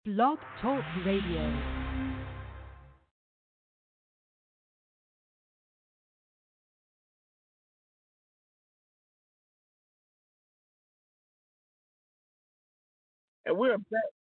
Blog Talk Radio. And we're back.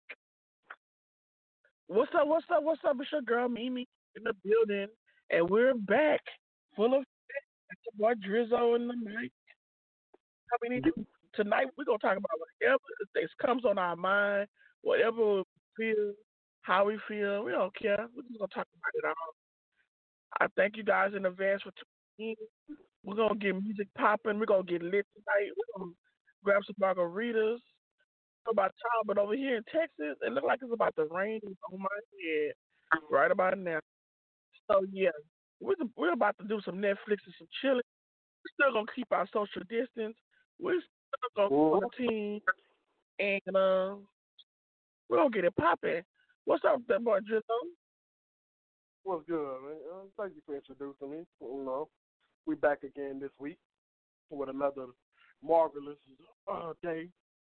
What's up? What's up? What's up? It's your girl Mimi in the building, and we're back full of it's your boy Drizzo in the mic. Coming in tonight, we're gonna talk about whatever that comes on our mind, whatever we feel, how we feel. We don't care. We're just gonna talk about it all. I thank you guys in advance for tuning in. We're gonna get music popping. We're gonna get lit tonight. We're gonna grab some margaritas. About time, but over here in Texas, it looks like it's about to rain on my head right about now. So yeah, we're about to do some Netflix and some chilling. We're still gonna keep our social distance. We're still gonna quarantine, and we're gonna get it popping. What's up, that boy Drizzo? What's good, man? Thank you for introducing me. We back again this week with another marvelous day.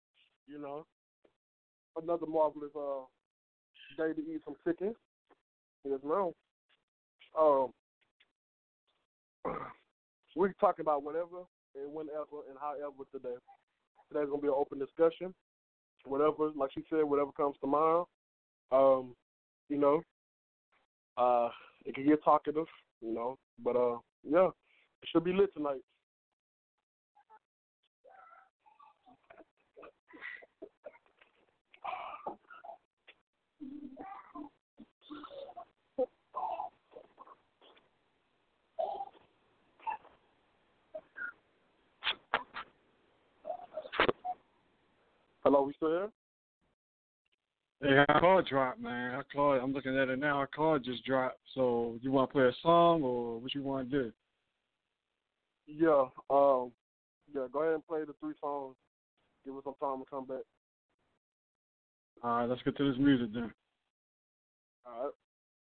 Another marvelous day to eat some chicken. Yes, ma'am. We're talking about whatever and whenever and however today. Today's going to be an open discussion. Whatever, like she said, whatever comes to mind. It can get talkative, but yeah, it should be lit tonight. Hello, we still here? Yeah, our card dropped, man. I'm looking at it now. Our card just dropped. So, you want to play a song or what you want to do? Yeah, go ahead and play the 3 songs. Give us some time to come back. All right, let's get to this music then. All right.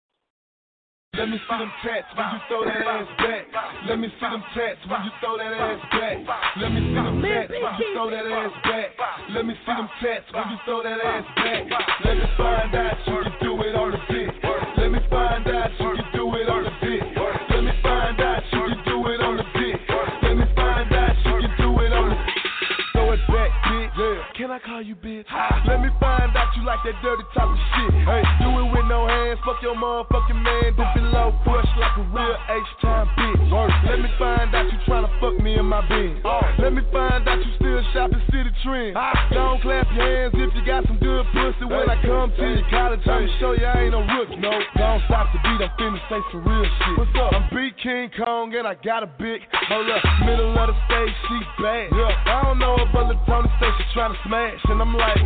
Let me see them tats when you throw that ass back. Let me see them tats when you throw that ass back. Let me see them tats when you throw that ass back. Let me see them tats when you throw that ass back. Let me find out you can do it on the dick. Let me find out you can do it on the dick. Let me find out you can do it on the dick. Let me find out you can do it on the dick. Throw it back, bitch. Yeah. Can I call you bitch? Let me find out you like that dirty type of shit. Hey, do it with no hands. Fuck your motherfucking man. Dip it low, push like a real H-time bitch. Let me find out you tryna fuck me in my bed. Let me find out you still shopping City Trend. Don't clap your hands if you got some good pussy. When I come to your college, I'ma show you I ain't no rookie. No, don't stop the beat. I'm finna say some real shit. What's up? I'm Big King Kong and I got a big. Hold up, middle of the stage, she bad. I don't know if other Tony say she tryna smash, and I'm like,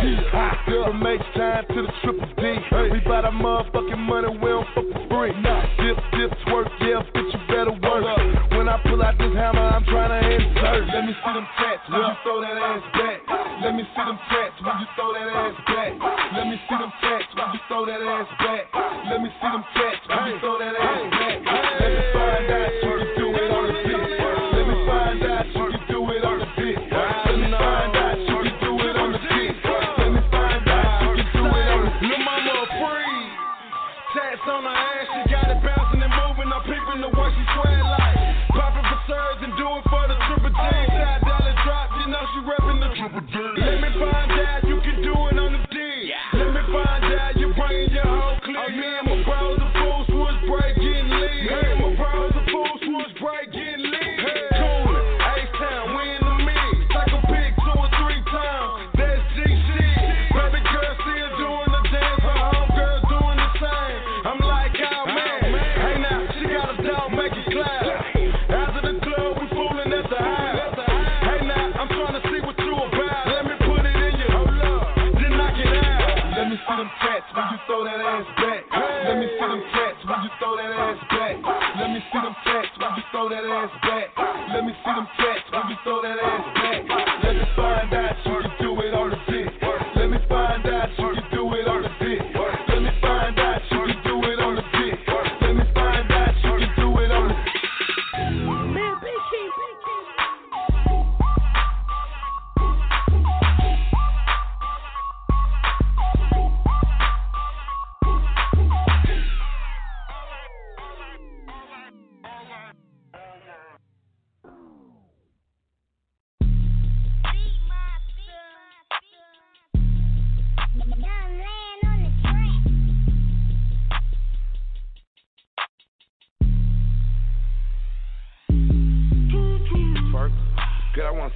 from H-time to the triple D. We buy that motherfucking money, we don't fuck for free. Dip, twerk, yeah, bitch, you better work. When I pull out this hammer, I'm tryna insert. Let me see them tats when you throw that ass back. Let me see them tats when you throw that ass back. Let me see them tats when you throw that ass back. Let me see them tats when you throw that ass back. Let me find out you can do it on the dick. Let me find out you can do it on the dick. Let me find out you can do it on the dick. Let me find out you can do it on the dick. Lil' mama a freeze. Tats on her ass, she got it bouncing and moving. I'm peeping the way she sweat like. Popping for surge and doing for the triple G. Side dollar drop, you know she repping the triple G. Let me find out you can do it on the D. Let me find out you bringing your whole clique. Me and my bros, the full switch break getting lead. Me and my bros, the full switch break getting lead. Coolin', H-Town, we in the mix. Take a pic 2 or 3 times. That's G shit. Baby girl still doing the dance. Her homegirl doing the same. I'm like, oh man. Hey now, she got a dog, make it clap. After the club, we fooling at the house. Hey now, I'm trying to see what you about. Let me put it in you. Hold up, then knock it out. Let me see them tats when you throw that ass back. Let me see them tats when you throw that ass back. Let me see them tats when you throw that ass back. Let me see them tats when you throw that ass back. Let me find out you can do it on the dick. Let me find out you can do it on the dick. Let me find out you can do it on the dick. Let me find out you can do it on the dick. Man, Big King.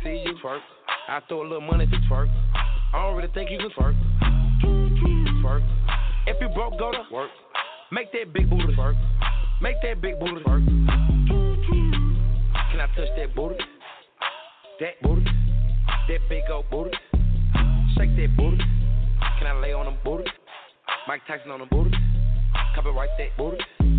see you twerk, I throw a little money to twerk. I don't really think you can twerk. Twerk. If you broke, go to work. Make that big booty twerk. Make that big booty twerk. Can I touch that booty? That booty. That big old booty. Shake that booty. Can I lay on them booty? Mike Tyson on them booty. Copyright that booty.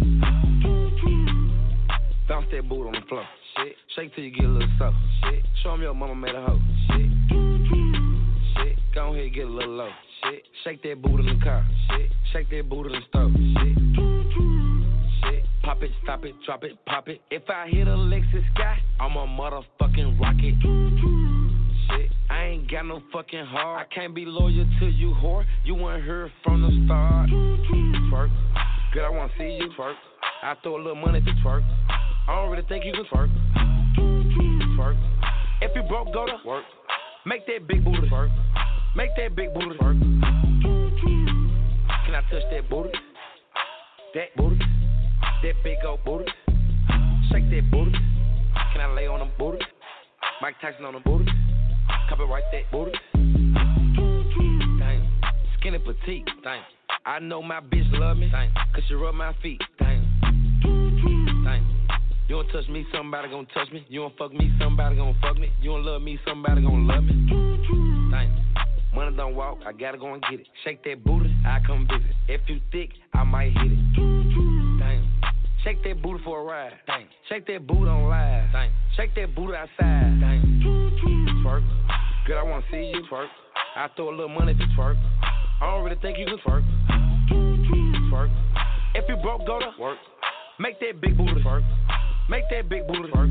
Bounce that booty on the floor. Shit. Shake till you get a little soft. Shit. Show 'em your mama made a hoe. Shit. Shit. Go ahead get a little low. Shit. Shake that booty in the car. Shit. Shake that booty in the stove. Shit. Shit. Pop it, stop it, drop it, pop it. If I hit a Lexus sky, I'm a motherfucking rocket. Shit. I ain't got no fucking heart. I can't be loyal to you, whore. You weren't here from the start. Twerk. Girl, I wanna see you twerk. I throw a little money to twerk. I don't really think you can twerk. Twerk. If you broke, go to work. Make that big booty twerk. Make that big booty twerk. Can I touch that booty? That booty. That big old booty. Shake that booty. Can I lay on them booty? Mike Tyson on them booty. Copyright that booty. Damn. Skinny petite. Damn. I know my bitch love me. Damn. Cause she rub my feet. Damn. Damn. You don't touch me, somebody gon' touch me. You don't fuck me, somebody gon' fuck me. You don't love me, somebody gon' love me. Damn. Money don't walk, I gotta go and get it. Shake that booty, I come visit. If you thick, I might hit it. Damn. Shake that booty for a ride. Damn. Shake that booty on live. Damn. Shake that booty outside. Damn. Twerk. Girl, I wanna see you twerk. I throw a little money to twerk. I don't really think you can twerk. Twerk. If you broke, go to work. Make that big booty twerk. Make that big booty twerk.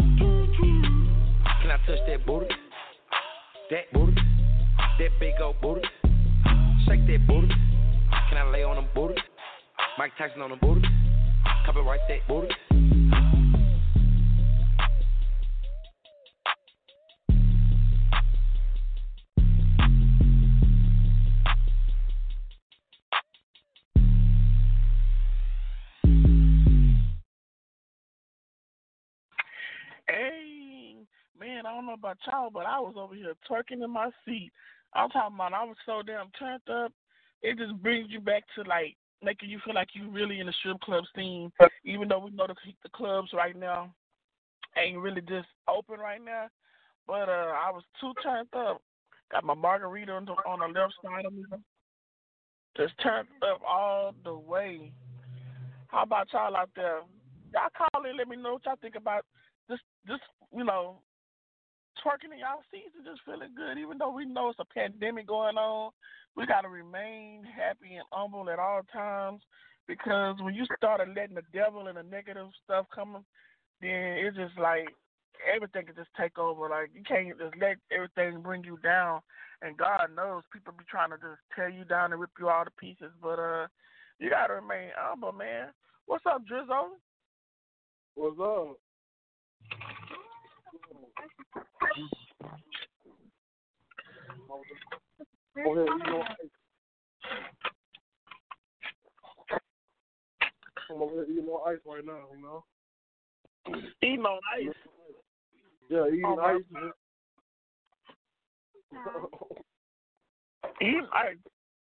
Can I touch that booty? That booty. That big old booty. Shake that booty. Can I lay on them booty? Mike Tyson on them booty. Copyright that booty. Hey, man, I don't know about y'all, but I was over here twerking in my seat. I'm talking about I was so damn turned up. It just brings you back to, like, making you feel like you really in the strip club scene, even though we know the clubs right now ain't really just open right now. But I was too turned up. Got my margarita on the left side of me. Just turned up all the way. How about y'all out there? Y'all call in, let me know what y'all think about just twerking in y'all seats and just feeling good. Even though we know it's a pandemic going on, we got to remain happy and humble at all times, because when you started letting the devil and the negative stuff come, then it's just like everything can just take over. Like, you can't just let everything bring you down. And God knows people be trying to just tear you down and rip you all to pieces. But you got to remain humble, man. What's up, Drizzo? What's up? Oh, yeah, I'm over here eating on ice right now, you know? Eating on ice? Yeah, eating ice. Eating ice.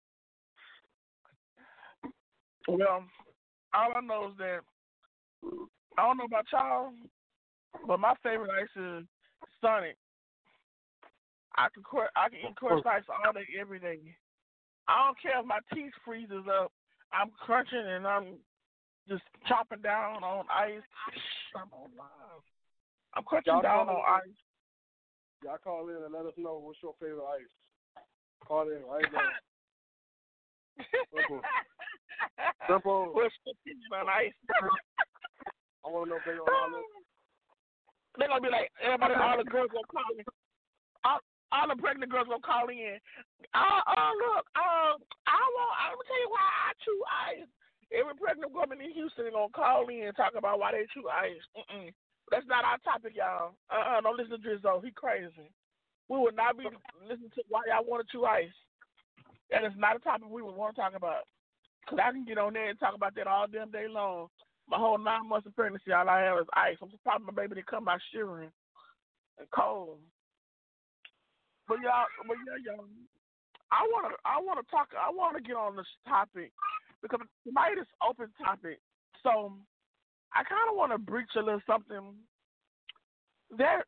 Well, all I know is that, I don't know about y'all, but my favorite ice is Sonic. I can eat crushed ice all day, every day. I don't care if my teeth freezes up. I'm crunching and I'm just chopping down on ice. I'm crunching down on ice. Y'all call in and let us know what's your favorite ice. Call in right now. Simple. What's your opinion on ice? I want to know if they're on our list. They're going to be like, everybody, all the girls going to call in. All the pregnant girls going to call in. Look, I'm going to tell you why I chew ice. Every pregnant woman in Houston is going to call in and talk about why they chew ice. That's not our topic, y'all. Don't listen to Drizzo. He crazy. We would not be listening to why y'all want to chew ice. That is not a topic we would want to talk about. Because I can get on there and talk about that all damn day long. My whole 9 months of pregnancy, all I have is ice. I'm surprised my baby didn't come out shivering and cold. y'all. I wanna get on this topic because tonight is open topic. So I kinda wanna breach a little something that,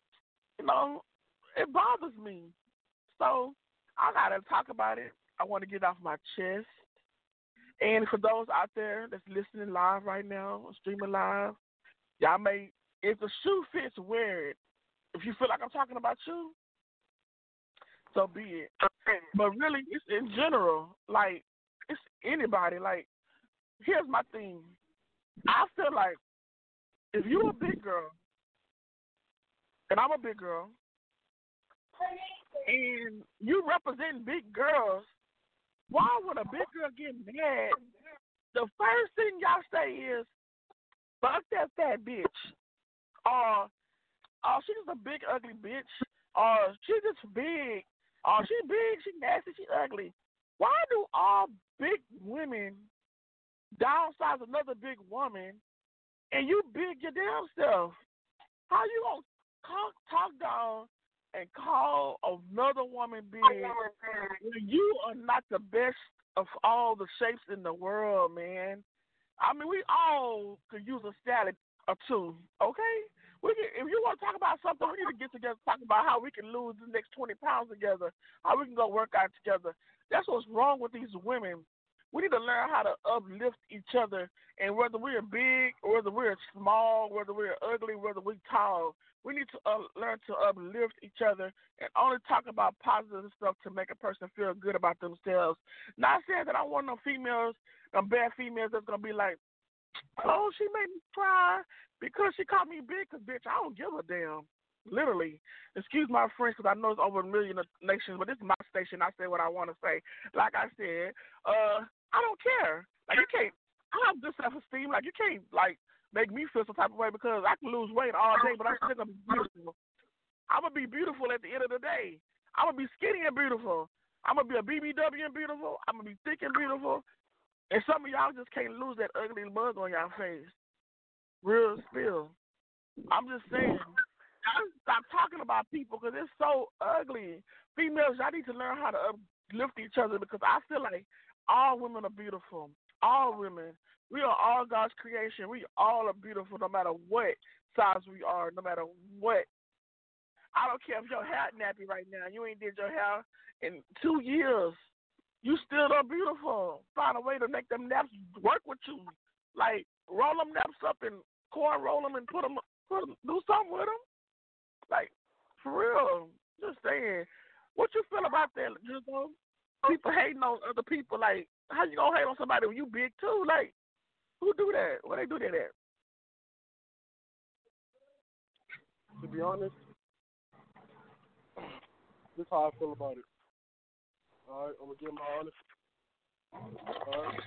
it bothers me. So I gotta talk about it. I wanna get it off my chest. And for those out there that's listening live right now, streaming live, y'all may, if the shoe fits, wear it. If you feel like I'm talking about you, so be it. But really, it's in general. Like, it's anybody. Like, here's my thing. I feel like if you're a big girl, and I'm a big girl, and you represent big girls, why would a big girl get mad? The first thing y'all say is, fuck that fat bitch. Or, she's just a big, ugly bitch. Or, she's just big. Or, she big, she nasty, she ugly. Why do all big women downsize another big woman and you big your damn self? How you gonna talk down and call another woman big when you are not the best of all the shapes in the world, man? I mean, we all could use a salad or two, okay? If you want to talk about something, we need to get together and talk about how we can lose the next 20 pounds together, how we can go work out together. That's what's wrong with these women. We need to learn how to uplift each other, and whether we're big, or whether we're small, whether we're ugly, whether we're tall, we need to learn to uplift each other and only talk about positive stuff to make a person feel good about themselves. Not saying that I want no females, bad females that's going to be like, oh, she made me cry because she called me big, because, bitch, I don't give a damn. Literally. Excuse my French, because I know it's over a million nations, but this is my station. I say what I want to say. Like I said, I don't care. Like, you can't, I have good self-esteem. Like, you can't, like, make me feel some type of way because I can lose weight all day, but I'm still going to be beautiful. I'm going to be beautiful at the end of the day. I'm going to be skinny and beautiful. I'm going to be a BBW and beautiful. I'm going to be thick and beautiful. And some of y'all just can't lose that ugly mug on y'all face. Real spill. I'm just saying, y'all stop talking about people because it's so ugly. Females, y'all need to learn how to uplift each other because I feel like all women are beautiful. All women. We are all God's creation. We all are beautiful no matter what size we are, no matter what. I don't care if your hair nappy right now. You ain't did your hair in 2 years. You still are beautiful. Find a way to make them naps work with you. Like, roll them naps up and corn roll them and put them, do something with them. Like, for real. Just saying. What you feel about that, Jizzle? People hating on other people. Like, how you gonna hate on somebody when you big too? Like, who do that? Where they do that at? To be honest, this is how I feel about it. All right, I'm going to give my honest. All right.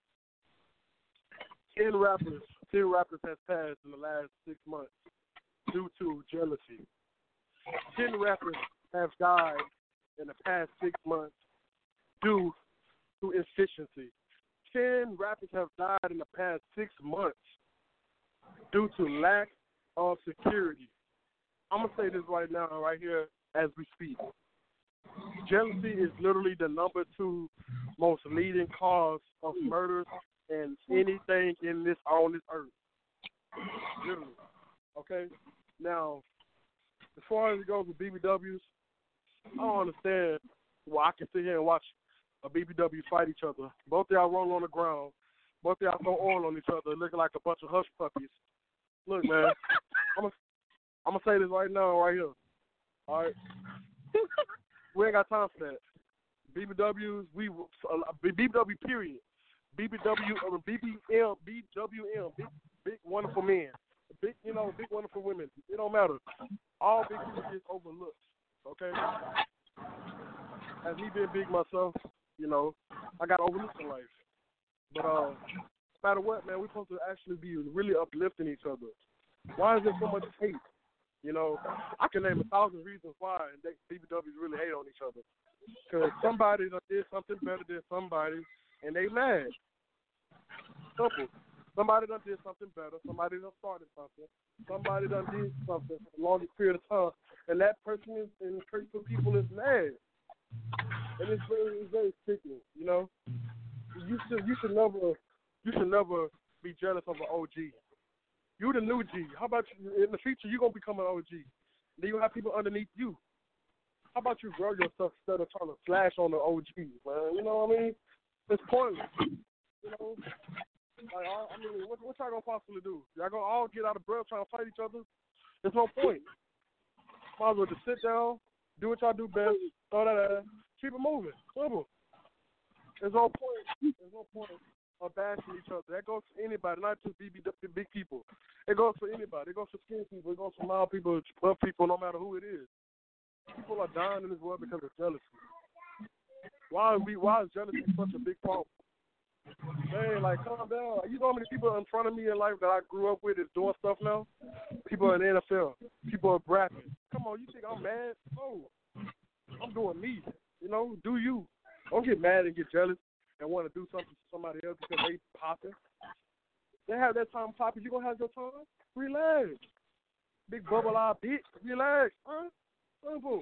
10 rappers has passed in the last 6 months due to jealousy. 10 rappers have died in the past 6 months due to efficiency. 10 rappers have died in the past 6 months due to lack of security. I'm going to say this right now, right here, as we speak. Jealousy is literally the number 2 most leading cause of murders and anything on this earth. Literally. Okay? Now, as far as it goes with BBWs, I don't understand why I can sit here and watch a BBW fight each other. Both of y'all roll on the ground. Both of y'all throw oil on each other, looking like a bunch of hush puppies. Look, man, I'm gonna say this right now, right here. All right? We ain't got time for that. BBWs, BBW period. BBW, BBM, BWM, big wonderful men. Big wonderful women. It don't matter. All big people get overlooked, okay? As me being big myself, I got overlooked in life. But no matter what, man, we're supposed to actually be really uplifting each other. Why is there so much hate? I can name 1,000 reasons why BBWs really hate on each other. Because somebody did something better than somebody, and they mad. Simple. Somebody done did something better. Somebody done started something. Somebody done did something for the longest period of time, and that person is, and for people is mad, and it's very sickening. You know, you should never be jealous of an OG. You the new G. How about you in the future? You gonna become an OG. Then you have people underneath you. How about you grow yourself instead of trying to slash on the OG, man? You know what I mean? It's pointless. You know. Like, I mean, what y'all gonna possibly do? Y'all gonna all get out of breath trying to fight each other? There's no point. Might as well just sit down, do what y'all do best, throw that ass, keep it moving. Simple. There's no point of bashing each other. That goes for anybody, not just big people. It goes for anybody. It goes for skinny people. It goes for mild people, buff people, no matter who it is. People are dying in this world because of jealousy. Why is jealousy such a big problem? Man, like, calm down. You know how many people in front of me in life that I grew up with is doing stuff now? People in the NFL. People are rapping. Come on, you think I'm mad? No. I'm doing me. You know, do you. Don't get mad and get jealous and want to do something to somebody else because they popping. They have that time popping. You going to have your time? Relax. Big bubble-eyed bitch. Relax, huh? Simple.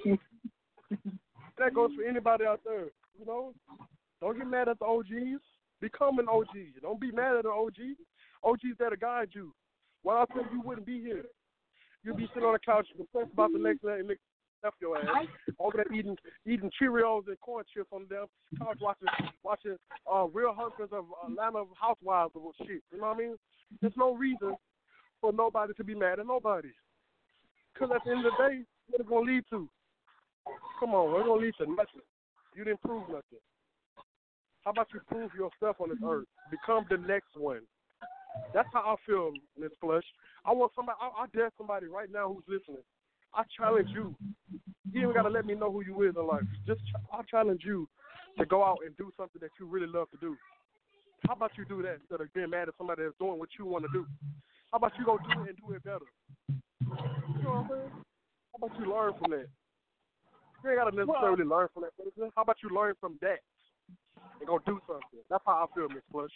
That goes for anybody out there, you know? Don't get mad at the OGs. Become an OG. Don't be mad at an OG. OGs there to guide you. Without them, you wouldn't be here. You'd be sitting on the couch depressed about the next day and left your ass. Over there eating Cheerios and corn chips on the damn couch watching Real Husbands of Atlanta Housewives or shit. You know what I mean? There's no reason for nobody to be mad at nobody. Because at the end of the day, what it's going to lead to? Come on, it's going to lead to nothing. You didn't prove nothing. How about you prove yourself on this earth? Become the next one. That's how I feel, Miss Flush. I want somebody. I dare somebody right now who's listening. I challenge you. You even got to let me know who you is in life. I challenge you to go out and do something that you really love to do. How about you do that instead of being mad at somebody that's doing what you want to do? How about you go do it and do it better? You know what I'm saying? How about you learn from that? You ain't got to necessarily learn from that person. How about you learn from that? And go do something. That's how I feel, Miss Flush.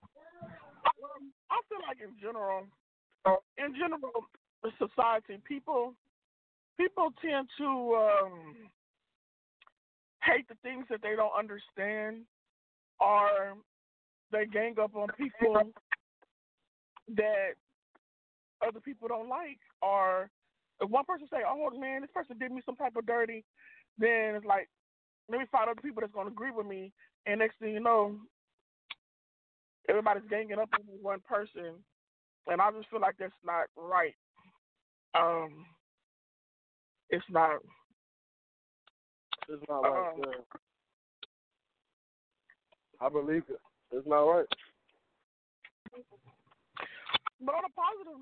I feel like in general, the society, people tend to hate the things that they don't understand, or they gang up on people that other people don't like. Or if one person say, "Oh man, this person did me some type of dirty," then it's like, let me find other people that's going to agree with me. And next thing you know, everybody's ganging up on one person. And I just feel like that's not right. It's not. It's not right. Yeah. I believe it. It's not right. But on a positive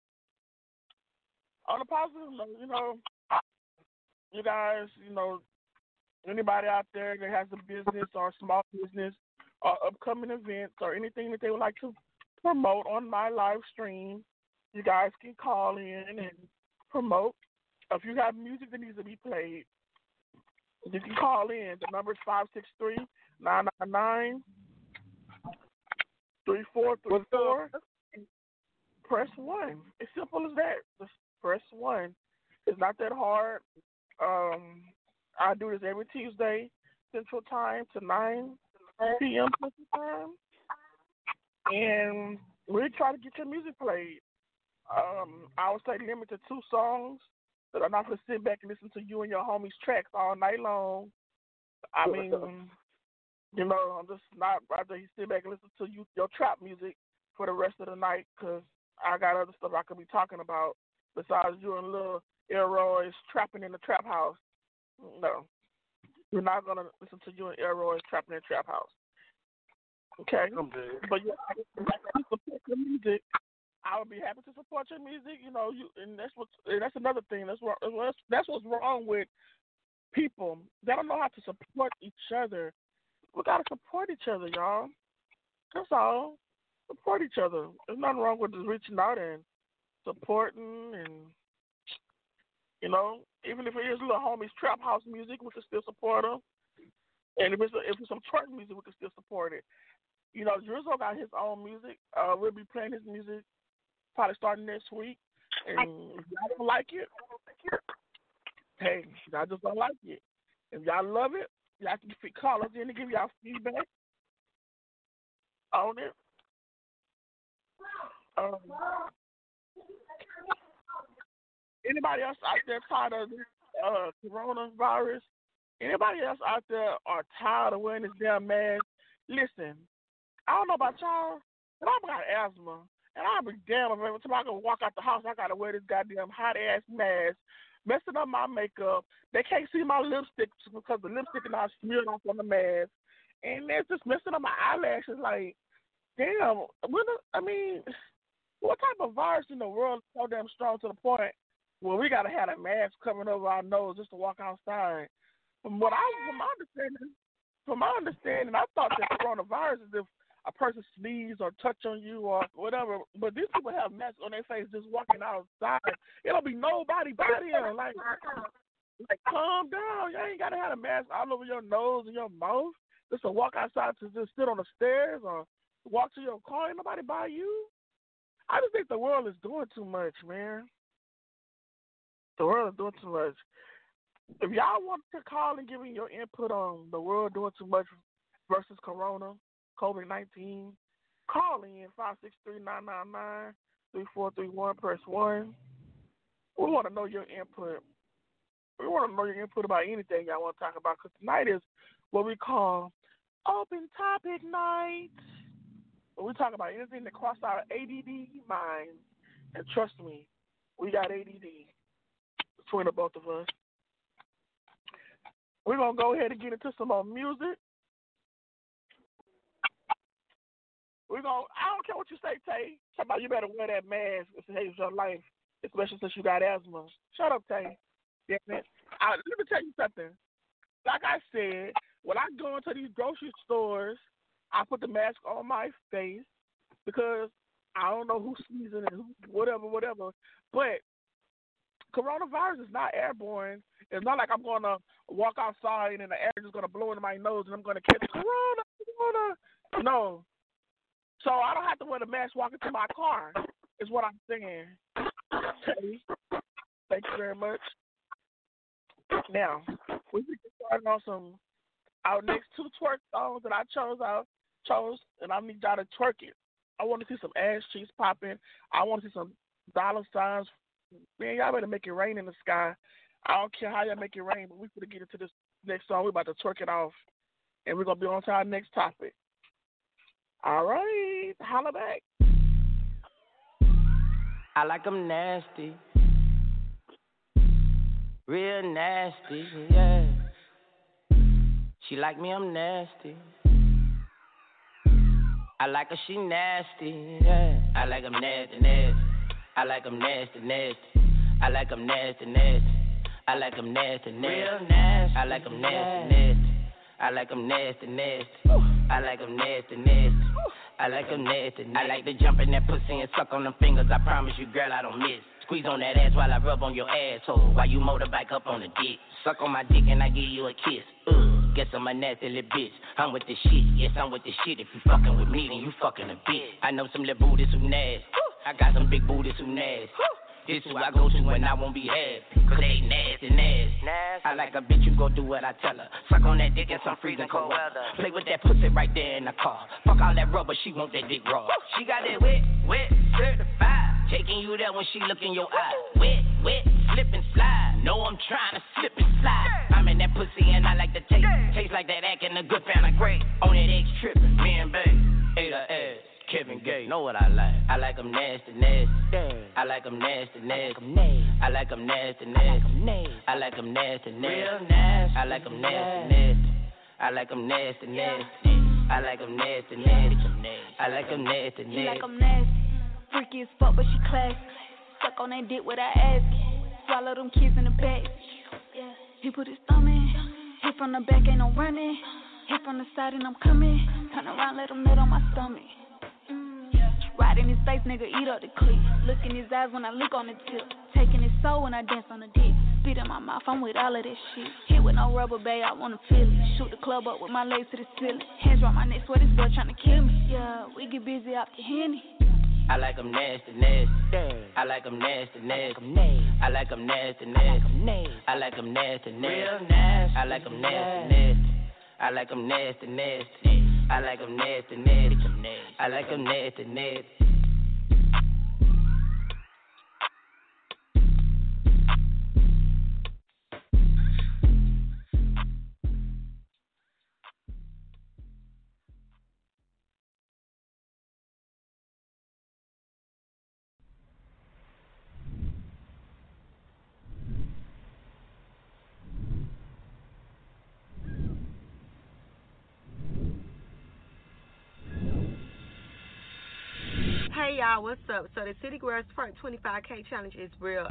note, you know, you guys, you know, anybody out there that has a business or a small business or upcoming events or anything that they would like to promote on my live stream, you guys can call in and promote. If you have music that needs to be played, you can call in. The number is 563-999-3434. Press 1. It's simple as that. Just press 1. It's not that hard. I do this every Tuesday, Central Time to 9 p.m. Central Time. And we try to get your music played. I would say limit to 2 songs that are not going to sit back and listen to you and your homies' tracks all night long. I mean, you know, I'm just not rather you sit back and listen to your trap music for the rest of the night, because I got other stuff I could be talking about besides you and Lil Elroy's trapping in the trap house. No, you're not going to listen to you and Elroy's trapping in the trap house. Okay? But you support your music. I would be happy to support your music. You know, and that's another thing. That's what's wrong with people. They don't know how to support each other. We gotta support each other, y'all. That's all. Support each other. There's nothing wrong with just reaching out and supporting, and you know, even if it is little homies trap house music, we can still support them. And if it's some church music, we can still support it. You know, Drizzo got his own music. We'll be playing his music probably starting next week. And if y'all don't like it, hey, y'all just don't like it. If y'all love it, y'all can call us in to give y'all feedback on it. Anybody else out there tired of this coronavirus? Anybody else out there are tired of wearing this damn mask? Listen, I don't know about y'all, but I've got asthma. And I'll be damn if every time I go walk out the house, I got to wear this goddamn hot-ass mask, messing up my makeup. They can't see my lipstick because the lipstick is all smeared off on the mask. And it's just messing up my eyelashes. Like, damn, what type of virus in the world is so damn strong to the point where we got to have a mask covering over our nose just to walk outside? From my understanding, I thought that coronavirus is if a person sneeze or touch on you or whatever. But these people have masks on their face just walking outside. It'll be nobody by them. Like, calm down. You ain't got to have a mask all over your nose and your mouth just to walk outside to just sit on the stairs or walk to your car. Ain't nobody by you. I just think the world is doing too much, man. The world is doing too much. If y'all want to call and give me your input on the world doing too much versus Corona, COVID-19, call in 563-999-3431, press 1. We want to know your input. We want to know your input about anything y'all want to talk about, because tonight is what we call open topic night. We talk about anything that crosses our ADD mind. And trust me, we got ADD between the both of us. We're going to go ahead and get into some more music. I don't care what you say, Tay. Talk about you better wear that mask if it saves your life, especially since you got asthma. Shut up, Tay. Damn it. Let me tell you something. Like I said, when I go into these grocery stores, I put the mask on my face because I don't know who's sneezing and who, whatever. But coronavirus is not airborne. It's not like I'm going to walk outside and the air is just going to blow into my nose and I'm going to catch corona. No. So I don't have to wear the mask walking to my car, is what I'm saying. Okay. Thank you very much. Now, we can get started on our next two twerk songs that I chose, and I need y'all to twerk it. I want to see some ass cheeks popping. I want to see some dollar signs. Man, y'all better make it rain in the sky. I don't care how y'all make it rain, but we gonna get into this next song. We're about to twerk it off, and we're going to be on to our next topic. All right, holla back. I like 'em nasty, real nasty, yeah. She like me, I'm nasty. I like her, she nasty, yeah. I like 'em nasty, nasty. I like 'em nasty, nasty. I like 'em nasty, nasty. I like 'em nasty, nasty. Real nasty. I like 'em nasty, nasty. I like 'em nasty, nasty. I like 'em nasty, nasty. I like 'em nasty, nasty. I like to jump in that pussy and suck on them fingers. I promise you, girl, I don't miss. Squeeze on that ass while I rub on your asshole. While you motorbike up on the dick. Suck on my dick and I give you a kiss. Guess I'm a nasty little bitch. I'm with the shit. Yes, I'm with the shit. If you fucking with me, then you fucking a bitch. I know some little booties who nasty. I got some big booties who nasty. This who I go to when I won't be happy. Cause they nasty, nasty. I like a bitch, you go do what I tell her. Suck on that dick in some freezing cold weather. Play with that pussy right there in the car. Fuck all that rubber, she want that dick raw. She got that wet, certified. Taking you there when she look in your eye. Wet, slip and slide. Know I'm trying to slip and slide. I'm in that pussy and I like the taste. Taste like that acting a good fan of great. On that X trip, me and babe. Ate her ass. Kevin Gates, know what I like. I like 'em nasty, nasty. I like 'em nasty, nasty. I like 'em nasty, nasty. I like 'em nasty, nasty. Real nasty. I like 'em nasty, nasty. I like 'em nasty, nasty. I like 'em nasty, nasty. I like 'em nasty, nasty. She like 'em nasty. Freaky as fuck, but she classy. Suck on that dick without asking. Swallow them kids in the back. He put his thumb in. Hit from the back, ain't no running. Hit from the side and I'm coming. Turn around, let him nut on my stomach. Right in his face, nigga, eat up the clip. Look in his eyes when I look on the tip. Taking his soul when I dance on the dick. Spit in my mouth, I'm with all of this shit. Hit with no rubber, babe, I wanna feel it. Shoot the club up with my legs to the ceiling. Hands round my neck, swear this girl tryna kill me. Yeah, we get busy off the Henny. I like 'em nasty, nasty. I like 'em nasty, nasty. I like 'em nasty, nasty. I like 'em nasty, nasty. I like 'em nasty, nasty. I like 'em nasty, nasty. I like 'em nasty, nasty. I like 'em nasty, nasty. Hey y'all, what's up? So the City Girls First 25K challenge is real.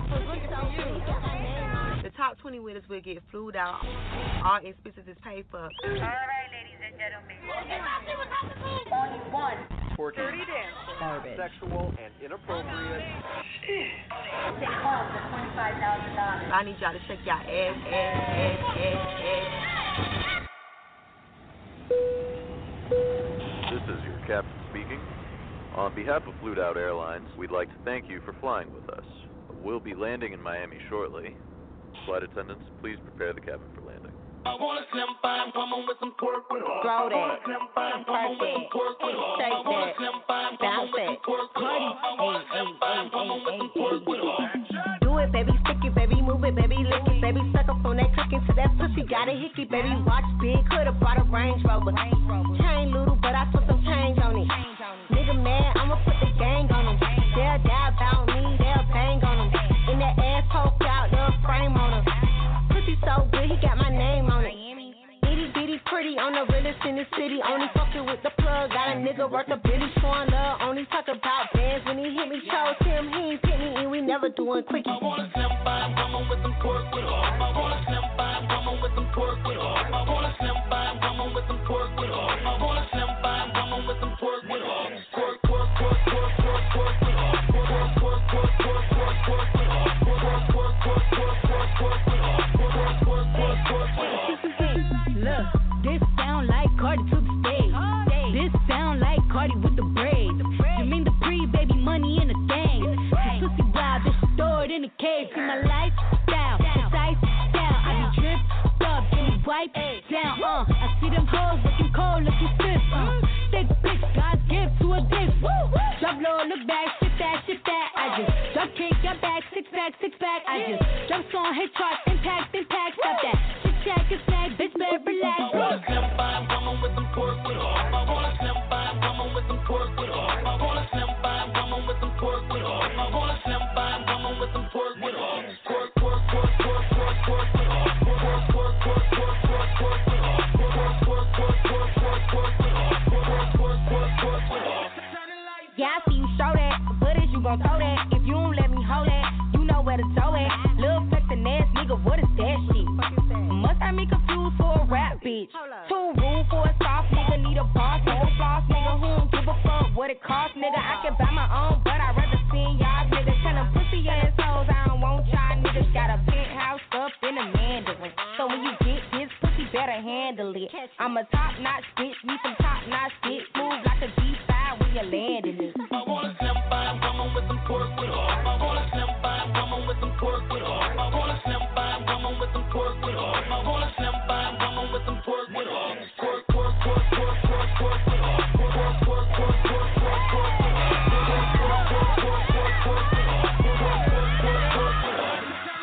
The top 20 winners will get flued out. All expenses is paid for. All right, ladies and gentlemen. Only one. Twerking, dirty dancing, sexual and inappropriate. Take home the $25,000. I need y'all to shake y'all ass. This is your captain speaking. On behalf of Flued Out Airlines, we'd like to thank you for flying with us. We'll be landing in Miami shortly. Flight attendants, please prepare the cabin for landing. I want a slim fine woman with some pork with her. Throw that. I want a slim fine woman with some pork with her. Shake I want a that. slim fine woman with some pork with her. I want a slim fine woman with some pork with her. Do it, baby, stick it, baby, move it, baby, lick it, baby, suck up on that cookie to that pussy, got a hickey, baby, watch big, coulda brought a Range Rover. Chain little, but I put some change on it. Nigga mad, I'ma put the gang on him. They'll die about me, they'll bang on him. In that ass poke out, they'll frame on him. Pussy so good, he got my name on it. Itty bitty pretty, on the realest in the city. Only fucking with the plug, got a nigga worth a billy, showing love. Only talk about bands when he hit me, chose him, he ain't pick me, and we never doing quickie. I want a slim fine woman with some pork with her. I want a slim fine woman with some pork with her. I want a slim fine woman with some pork with her. I want a slim fine woman with some pork with her. Pork, pork, pork, pork, pork, pork with her. Pork, pork, pork, pork, pork, pork with her. Pork, pork, pork, pork, pork, pork with her. Pork, pork, pork, pork with her. Look, this sound like Cardi to the stage. This sound like Cardi with the braids. You mean the pre-baby money in the thing. The pussy wild, this stored in the cave. See my lifestyle, precise style. I be dripped up, get me wiped down. I see them hoes looking cold, looking stiff. Thick bitch, God's gift to a dish. Drop low, look back, shit that. I just drop kick, your back, six pack. I just jump on, hit charts, impact. Stop that. Check and snack, bitch, better relax. I want a slim fine woman with some pork with her. I want a slim fine woman with some pork with her. I want a slim fine woman with some pork with her. I want a slim fine woman with some pork with her. Pork, pork, pork, pork, pork, pork with her. Pork, pork, pork, pork, pork, pork with her. Pork, pork, pork, pork, pork, pork with her. Pork, pork, pork, pork with her. Yeah, I see you show that, but is you gon' throw that? If you don't let me hold that, you know where to throw it. Lil' flexin' ass nigga, what is that shit? Must have me confused for a rap bitch. Too rude for a soft nigga, need a boss, no floss nigga. Who don't give a fuck what it costs, nigga? I can buy my own, but I'd rather see y'all niggas. Tell them pussy assholes, I don't want y'all niggas. Got a penthouse up in the Mandarin. So when you get this pussy, better handle it. I'm a top-notch bitch, need some top-notch bitch. Move like a G5 when you landing it. I want a slim fine woman with some pork with her. I want a slim fine woman with some pork with her. I want a slim fine woman with some pork with her. I want a slim fine woman with some pork with her. Pork, pork, pork, pork, pork, pork with her. Pork, pork, pork, pork, pork, pork with her. Pork, pork, pork, pork, pork, pork with her. Pork, pork, pork, pork with her.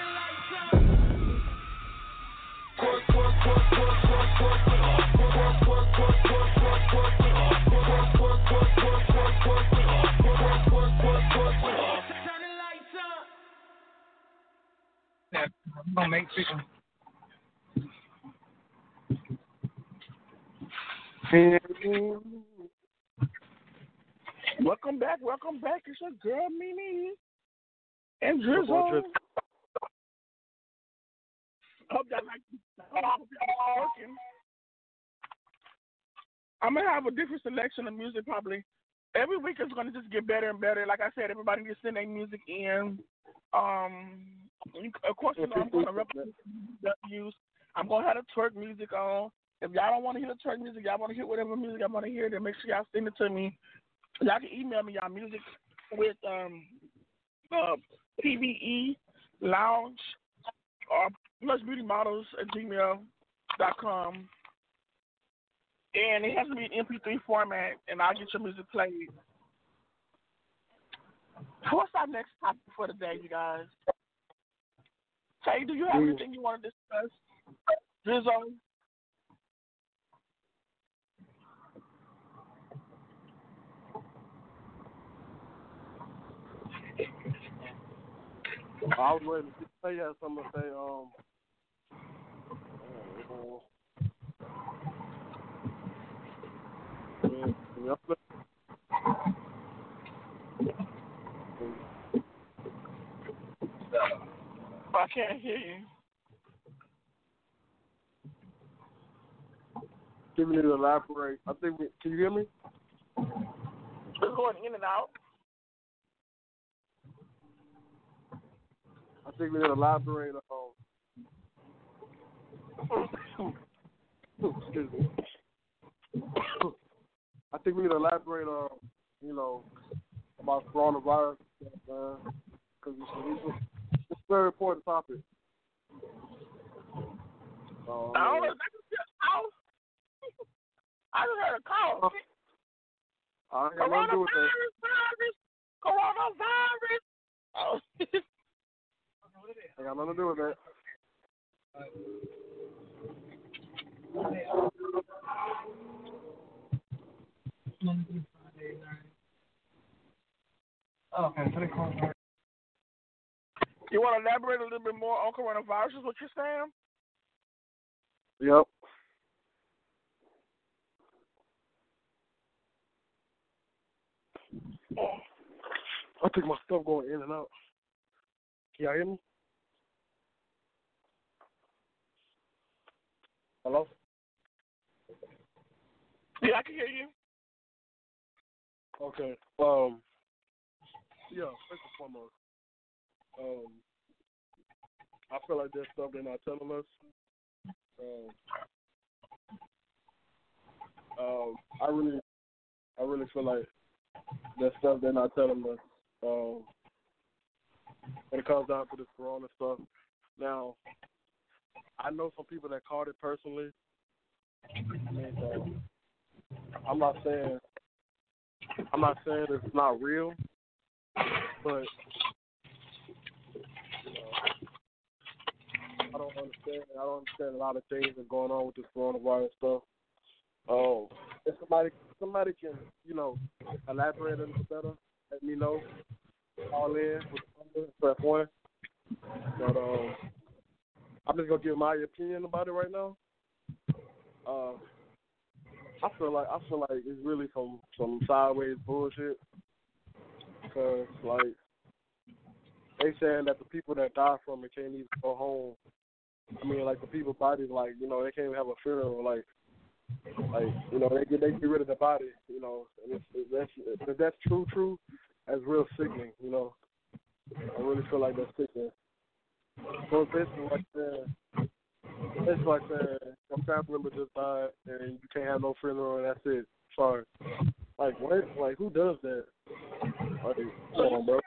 Pork, pork, pork, pork, pork, pork with her. Pork, pork, pork, pork, pork, pork with her. Pork, pork, pork, pork, pork, pork with her. Pork, pork, pork, pork with her. Now, I'm gonna make chicken. Welcome back. It's your girl Mimi and Drizzle. Hope y'all like this. Hope y'all working. I'm gonna have a different selection of music probably every week is going to just get better and better. Like I said, everybody needs to send their music in. Of course, you know, I'm going to represent W's. I'm going to have the twerk music on. If y'all don't want to hear the twerk music, y'all want to hear whatever music I want to hear, then make sure y'all send it to me. Y'all can email me y'all music with PBE Lounge or PlushBeautyModels@gmail.com. And it has to be in MP3 format, and I'll get your music played. What's our next topic for the day, you guys? Tay, do you have anything you want to discuss? Rizzo? I was waiting to say you had something to say. I can't hear you. Give me to elaborate. I think. Can you hear me? It's going in and out. I think we need to elaborate excuse me. I think we need to elaborate on, about coronavirus, because it's a very important topic. I just heard a call. I ain't got nothing to do with that. Coronavirus. Oh. I got nothing to do with that. Okay, you want to elaborate a little bit more on coronavirus? Is what you're saying? Yep. I think my stuff going in and out. Can y'all hear me? Hello? Yeah, I can hear you. Okay. Yeah, first and foremost, I feel like there's stuff they're not telling us. I really feel like there's stuff they're not telling us when it comes down to this corona stuff. Now, I know some people that caught it personally. And, I'm not saying it's not real, but I don't understand a lot of things that are going on with this coronavirus stuff. If somebody can, elaborate a little better, let me know. Call in with press one. But I'm just gonna give my opinion about it right now. I feel like it's really some sideways bullshit, because like they saying that the people that die from it can't even go home. I mean, like the people's bodies, like they can't even have a funeral, like they get rid of the body, and if that's true, that's real sickening, I really feel like that's sickening. So it's basically like saying some family member just died and you can't have no funeral and that's it. Sorry. Like what? Like who does that? Like, come on, bro.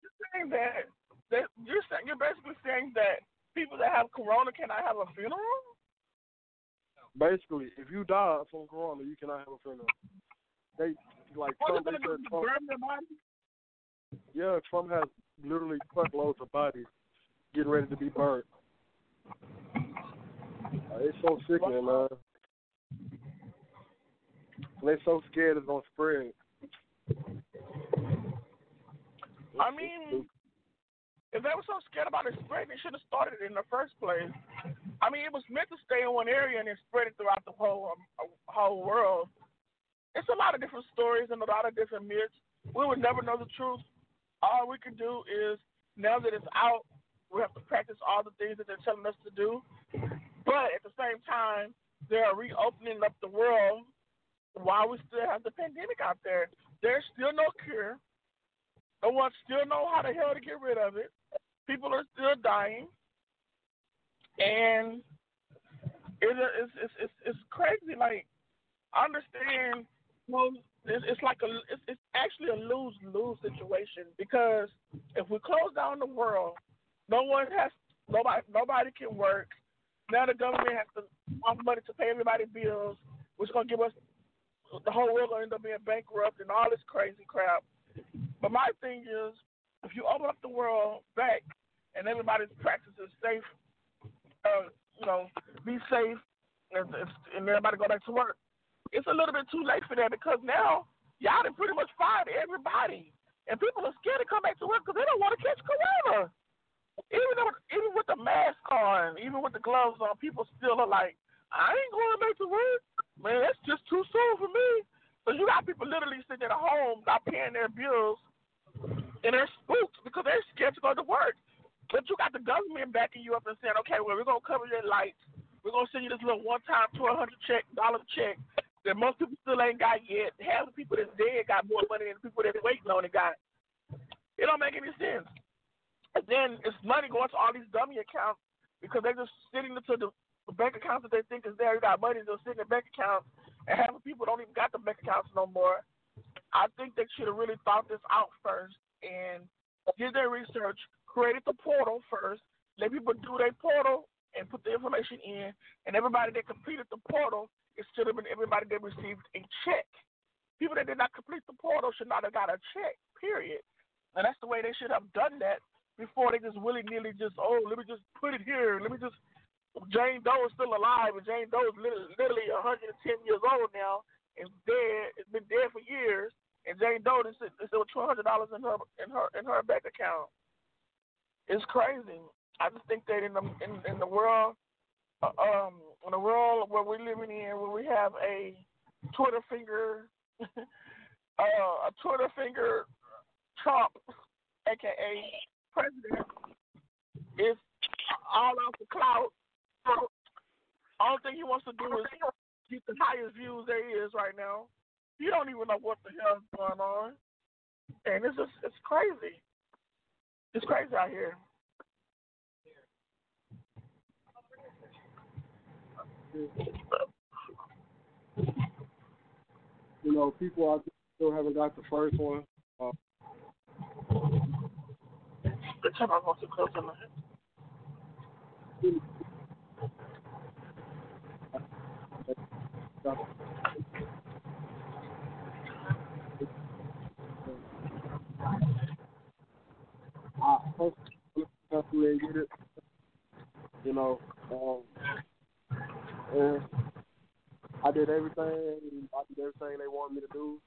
You're basically saying that people that have corona cannot have a funeral? Basically, if you die from corona, you cannot have a funeral. They Trump. They said Trump. Burn their body? Yeah, Trump has literally truckloads of bodies getting ready to be burned. It's so sickening, man. They're so scared it's gonna spread. I mean, if they were so scared about it spreading, they should have started it in the first place. I mean, it was meant to stay in one area and then spread it throughout the whole world. It's a lot of different stories and a lot of different myths. We would never know the truth. All we can do is, now that it's out, we have to practice all the things that they're telling us to do. But at the same time, they are reopening up the world while we still have the pandemic out there. There's still no cure. No one still know how the hell to get rid of it. People are still dying, and it's crazy. Like, I understand. Well, it's actually a lose-lose situation, because if we close down the world, nobody can work. Now the government has to offer money to pay everybody bills, which is gonna give us the whole world gonna end up being bankrupt and all this crazy crap. But my thing is, if you open up the world back and everybody practices safe, be safe, and everybody go back to work, it's a little bit too late for that, because now y'all done pretty much fired everybody, and people are scared to come back to work because they don't want to catch corona. Even with the mask on, even with the gloves on, people still are like, I ain't going back to work. Man, that's just too soon for me. So you got people literally sitting at home not paying their bills, and they're spooked because they're scared to go to work. But you got the government backing you up and saying, okay, well, we're going to cover your lights. We're going to send you this little one-time $1,200 check that most people still ain't got yet. Half the people that's dead got more money than the people that's waiting on it got. It don't make any sense. And then it's money going to all these dummy accounts because they're just sitting into the bank accounts that they think is there. You got money that's sitting in bank accounts, and half the people don't even got the bank accounts no more. I think they should have really thought this out first and did their research, created the portal first, let people do their portal and put the information in, and everybody that completed the portal, it should have been everybody that received a check. People that did not complete the portal should not have got a check, period. And that's the way they should have done that before they just willy-nilly just, let me just put it here. Jane Doe is still alive, and Jane Doe is literally 110 years old now and dead. It's been dead for years, and Jane Doe is still $200 in her bank account. It's crazy. I just think that in the world, in the world where we're living in, where we have a Twitter finger, Trump, aka president, is all out for clout. All thing he wants to do is get the highest views there is right now. You don't even know what the hell is going on, and it's crazy. It's crazy out here. People out there still haven't got the first one. The time I want to close on my head. They get it, and I did everything. They wanted me to do.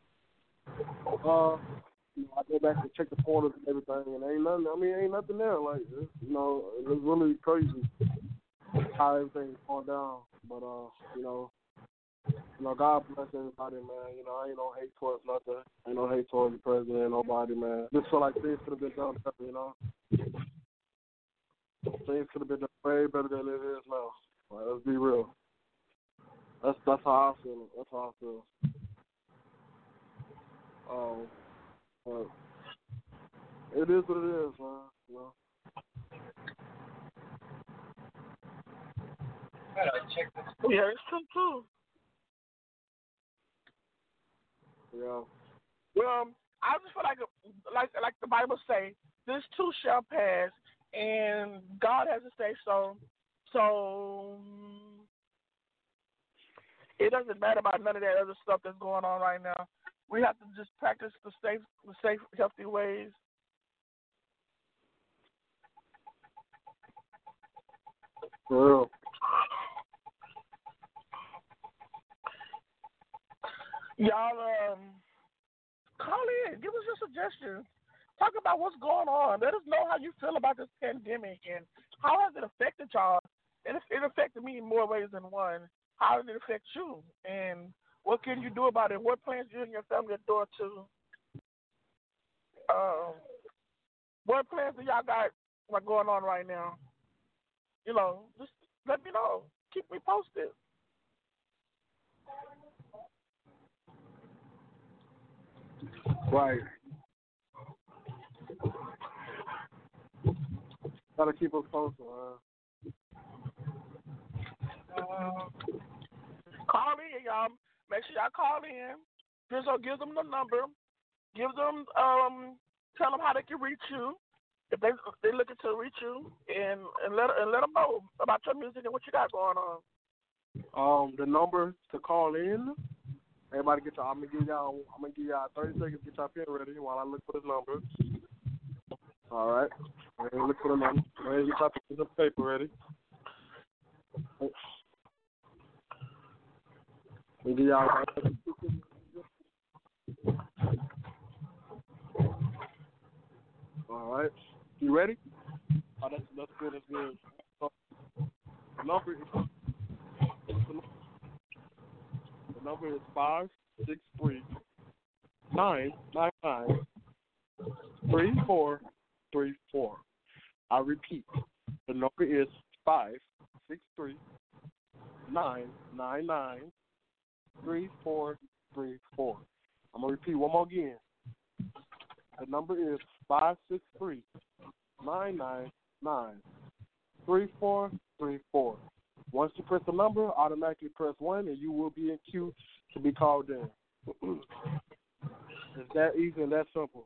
I go back and check the portals and everything, and ain't nothing there. Like, it was really crazy how everything's going down. But God bless everybody, man. I ain't no hate towards nothing. Ain't no hate towards the president, nobody, man. Just feel like things could have been done better, Things could have been done way better than it is now. Like, let's be real. That's how I feel. That's how I feel. But it is what it is, man. Yeah, it's true too. Yeah. Well, I just feel like the Bible say, this too shall pass, and God has to say so. So it doesn't matter about none of that other stuff that's going on right now. We have to just practice the safe, healthy ways. For real. Y'all, call in. Give us your suggestions. Talk about what's going on. Let us know how you feel about this pandemic and how has it affected y'all. It affected me in more ways than one. How did it affect you? And what can you do about it? What plans you and your family are doing to? What plans do y'all got going on right now? Just let me know. Keep me posted. Right. Gotta keep us close, Call in, y'all. Make sure y'all call in. Drizzo, give them the number. Give them, tell them how they can reach you. If they're looking to reach you, and let them know about your music and what you got going on. The number to call in. Everybody get your. I'm gonna give y'all 30 seconds to get your pen ready while I look for the number. All right. Look for the number. Go ahead and get your pen and paper ready. We'll give y'all. All right. You ready? Oh, that's good. That's good. So, the number is 563-999-3434. I repeat, the number is 563-999-3434. I'm gonna repeat one more again. The number is 563-999-3434. Once you press the number, automatically press 1 and you will be in queue to be called in. It's that easy and that simple.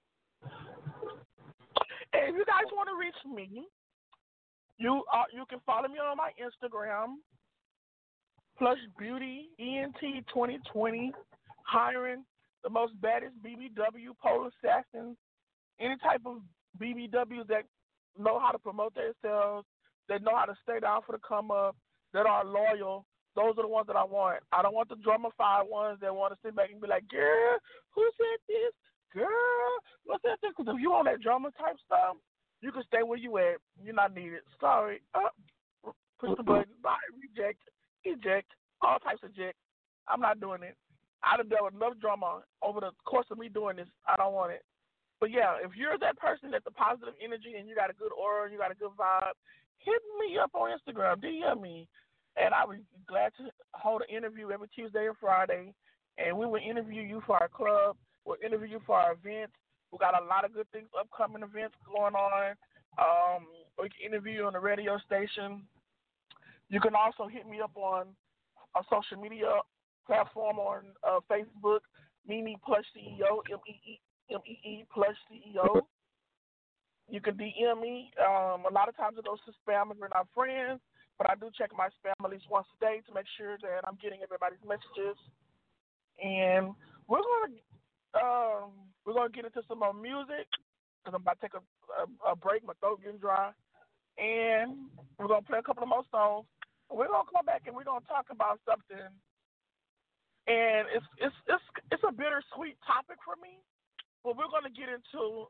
And if you guys want to reach me, you can follow me on my Instagram, Plush Beauty ENT 2020, hiring the most baddest BBW pole assassins, any type of BBWs that know how to promote themselves, that know how to stay down for the come up, that are loyal. Those are the ones that I want. I don't want the drummified ones that want to sit back and be like, girl, who said this? Girl, what's that? Because if you on that drummer type stuff, you can stay where you at. You're not needed. Sorry. Push the button. Bye. Reject. Eject. All types of eject. I'm not doing it. I'd have dealt with enough drama over the course of me doing this. I don't want it. But, yeah, if you're that person that's a positive energy and you got a good aura and you got a good vibe, hit me up on Instagram. DM me. And I would be glad to hold an interview every Tuesday and Friday. And we will interview you for our club. We'll interview you for our events. We got a lot of good things, upcoming events going on. We can interview you on the radio station. You can also hit me up on a social media platform on Facebook, Mimi Plush CEO, MEE Plush CEO. You can DM me. A lot of times it goes to spam if we're not friends, but I do check my spam at least once a day to make sure that I'm getting everybody's messages. And we're gonna get into some more music because I'm about to take a break. My throat getting dry, and we're gonna play a couple of more songs. We're gonna come back and we're gonna talk about something. And it's a bittersweet topic for me, but we're gonna get into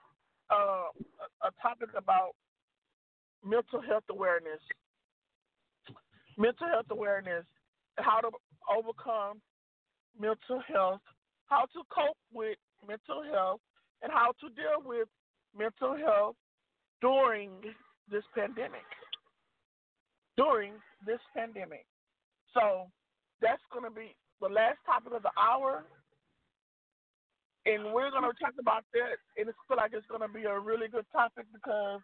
a topic about mental health awareness. Mental health awareness, how to overcome mental health, how to cope with mental health, and how to deal with mental health during this pandemic. So that's going to be the last topic of the hour, and we're going to talk about that, and I feel like it's going to be a really good topic because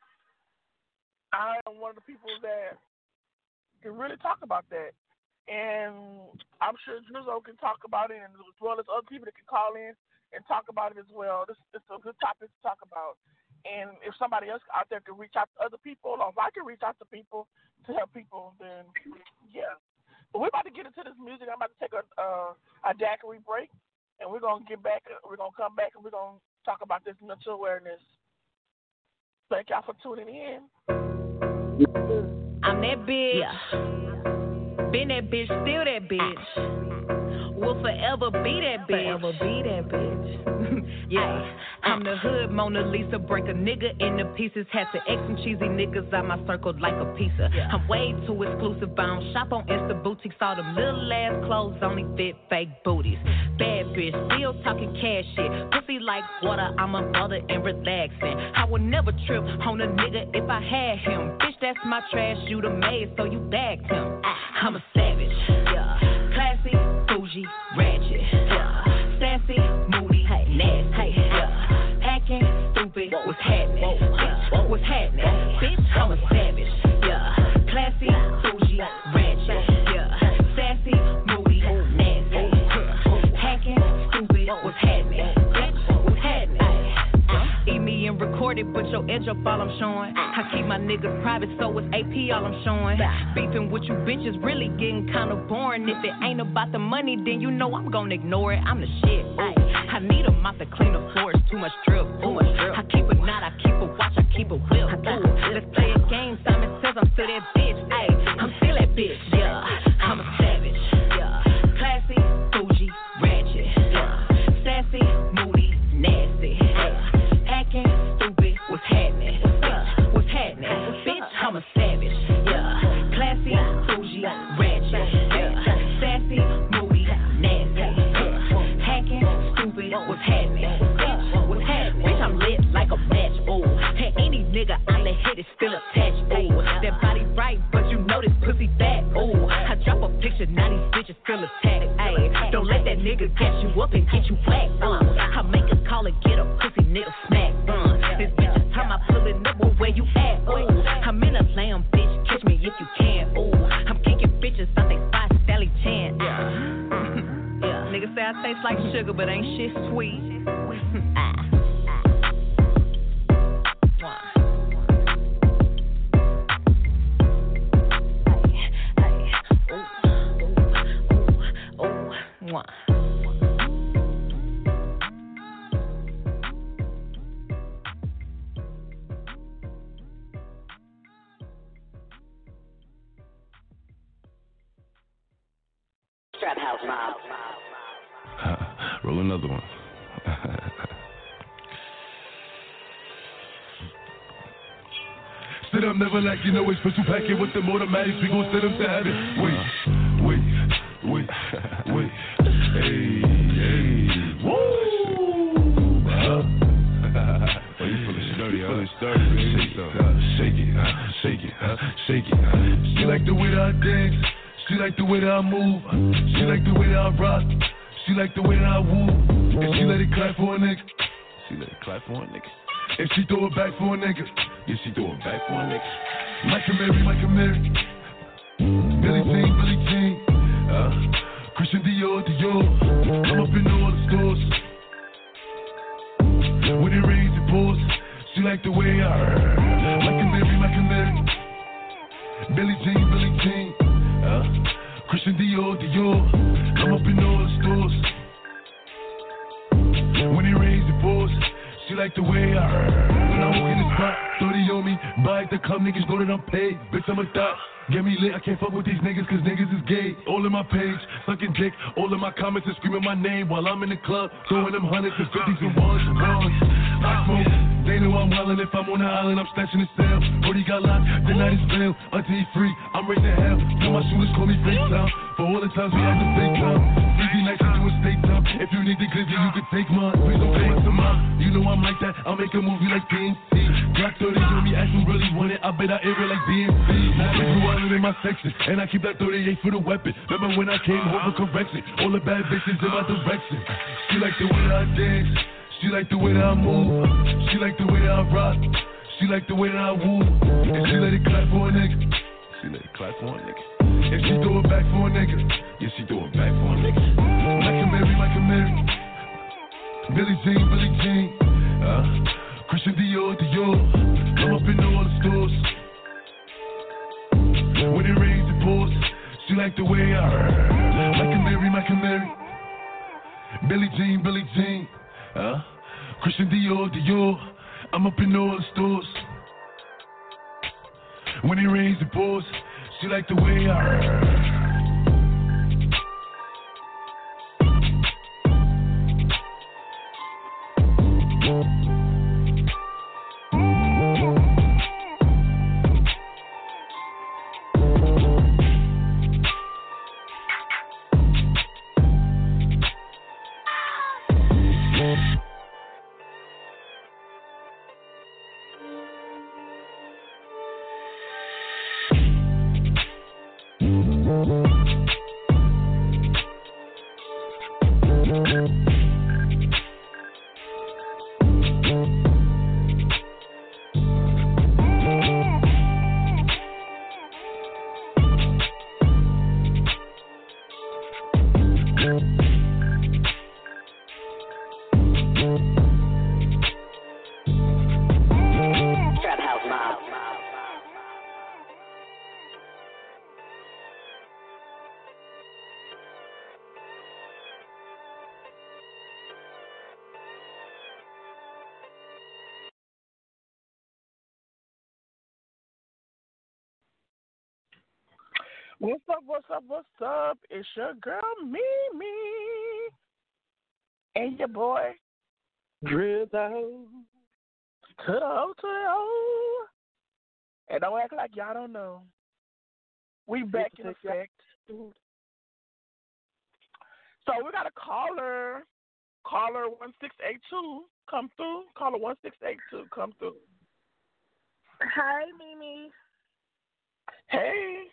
I am one of the people that can really talk about that. And I'm sure Drizzo can talk about it, and as well as other people that can call in and talk about it as well. It's a good topic to talk about. And if somebody else out there can reach out to other people, or if I can reach out to people to help people, then yeah. But we're about to get into this music. I'm about to take a daiquiri break, and we're going to get back. We're going to come back, and we're going to talk about this mental awareness. Thank y'all for tuning in. I'm that bitch. Yeah. Been that bitch, still that bitch. Will forever be that bitch. Yeah. I'm the hood Mona Lisa, break a nigga into pieces. Had to X some cheesy niggas out my circle like a pizza. I'm way too exclusive, I don't shop on Insta boutiques. All them little ass clothes only fit fake booties. Bad bitch, still talking cash shit. Pussy like water, I'm a mother and relaxing. I would never trip on a nigga if I had him. Bitch, that's my trash, you the maid, so you bagged him. I'm a savage, yeah. Classy, bougie, ratchet, yeah. Sassy, moody, hey. stupid. What's happening? Bitch, what's happening? Bitch, I'm a savage. Yeah, classy, bougie, ratchet. Yeah, sassy, moody, nasty. Hacking, stupid. What's happening? Bitch, what's happening? Eat me and record it, but your edge up all I'm showing. I keep my niggas private, so it's AP all I'm showing. Beefing with you bitches really getting kinda boring. If it ain't about the money, then you know I'm gonna ignore it. I'm the shit. I need a mop to clean the floors. Too much drip. I keep a knot, I keep a watch, I keep a whip. Let's play a game. Simon says I'm still that bitch. Ay, I'm still that bitch. Yeah, I'm a savage. Yeah, classy, bougie, ratchet. Yeah, sassy, moody, nasty. Hacking, stupid. What's happening? What's happening? Bitch, I'm a savage. Yeah, classy, bougie, ratchet. Yeah, sassy, moody, nasty. Hacking, stupid. What's happening? Bitch, what's happening? Bitch, I'm lit like a match. Oh, and any nigga on the head is still attached. Oh, that body right, but you know this pussy fat. Oh, I drop a picture, now these bitches feel attacked. Ay, don't let that nigga catch you up and get you whacked. I make a call and get a pussy nigga smack. This bitch is time I pull it up, where you at? Oh, I'm in a lamb, bitch, catch me if you can. Oh, I'm kicking bitches, I think by Sally Chan. Yeah, niggas say I taste like sugar, but ain't shit sweet. Trap House Mob. Roll another one. Sit up, never like you know it's special packet with them automatics. We gon' set them to heaven. Wait. Hey. Woo! Oh, you feeling sturdy, Shake it. She like the way that I dance. She like the way that I move. She like the way that I rock. She like the way that I woo. And she let it clap for a nigga. And she throw it back for a nigga. Yeah, she throw it back for a nigga. Michael Mary. Billie Jean. Christian Dior. I'm up in all the stores. When it rains, it pours. She like the way I Michael Mary. Billie Jean. Christian Dior. I'm up in all the stores. When it rains, it pours. She like the way I when I walk in the spot, 30 on me. Buy at the club, niggas know that I'm paid. Bitch, I'm a thot. Get me lit, I can't fuck with these niggas cause niggas is gay. All in my page, sucking dick. All in my comments and screaming my name while I'm in the club. Throwing them hundreds and fifties and ones. I smoke, they know I'm wildin'. If I'm on the island, I'm snatching the cell. Brody got locked, the night is bail. Until he free, I'm raising hell. Till my shooters call me FaceTime. For all the times we had to fake time. Easy nights to do a state time. If you need the glizzy, you can take mine. Please don't pay us to mine. You know I'm like that, I'll make a movie like TNT. Black 30 on me, action really want it. I bet I air it like DNC. In my section, and I keep that 38 for the weapon. Remember when I came home for correction? All the bad bitches in my direction. She like the way that I dance. She like the way that I move. She like the way that I rock. She like the way that I woo. And she let it clap for a nigga. And she throw it back for a nigga. Yeah, she throw it back for a nigga. Michael Mary. Billie Jean. Christian Dior. I'm up in all the stores. When it rains, it pours. She like the way I Michael Mary. Billie Jean. Christian Dior. I'm up in all the stores. When it rains, it pours. She like the way I What's up, what's up, what's up? It's your girl, Mimi. And your boy, Drizzo. And don't act like y'all don't know. We back in effect. So we got a caller. Caller 1682 come through. Caller 1682 come through. Hi, Mimi. Hey.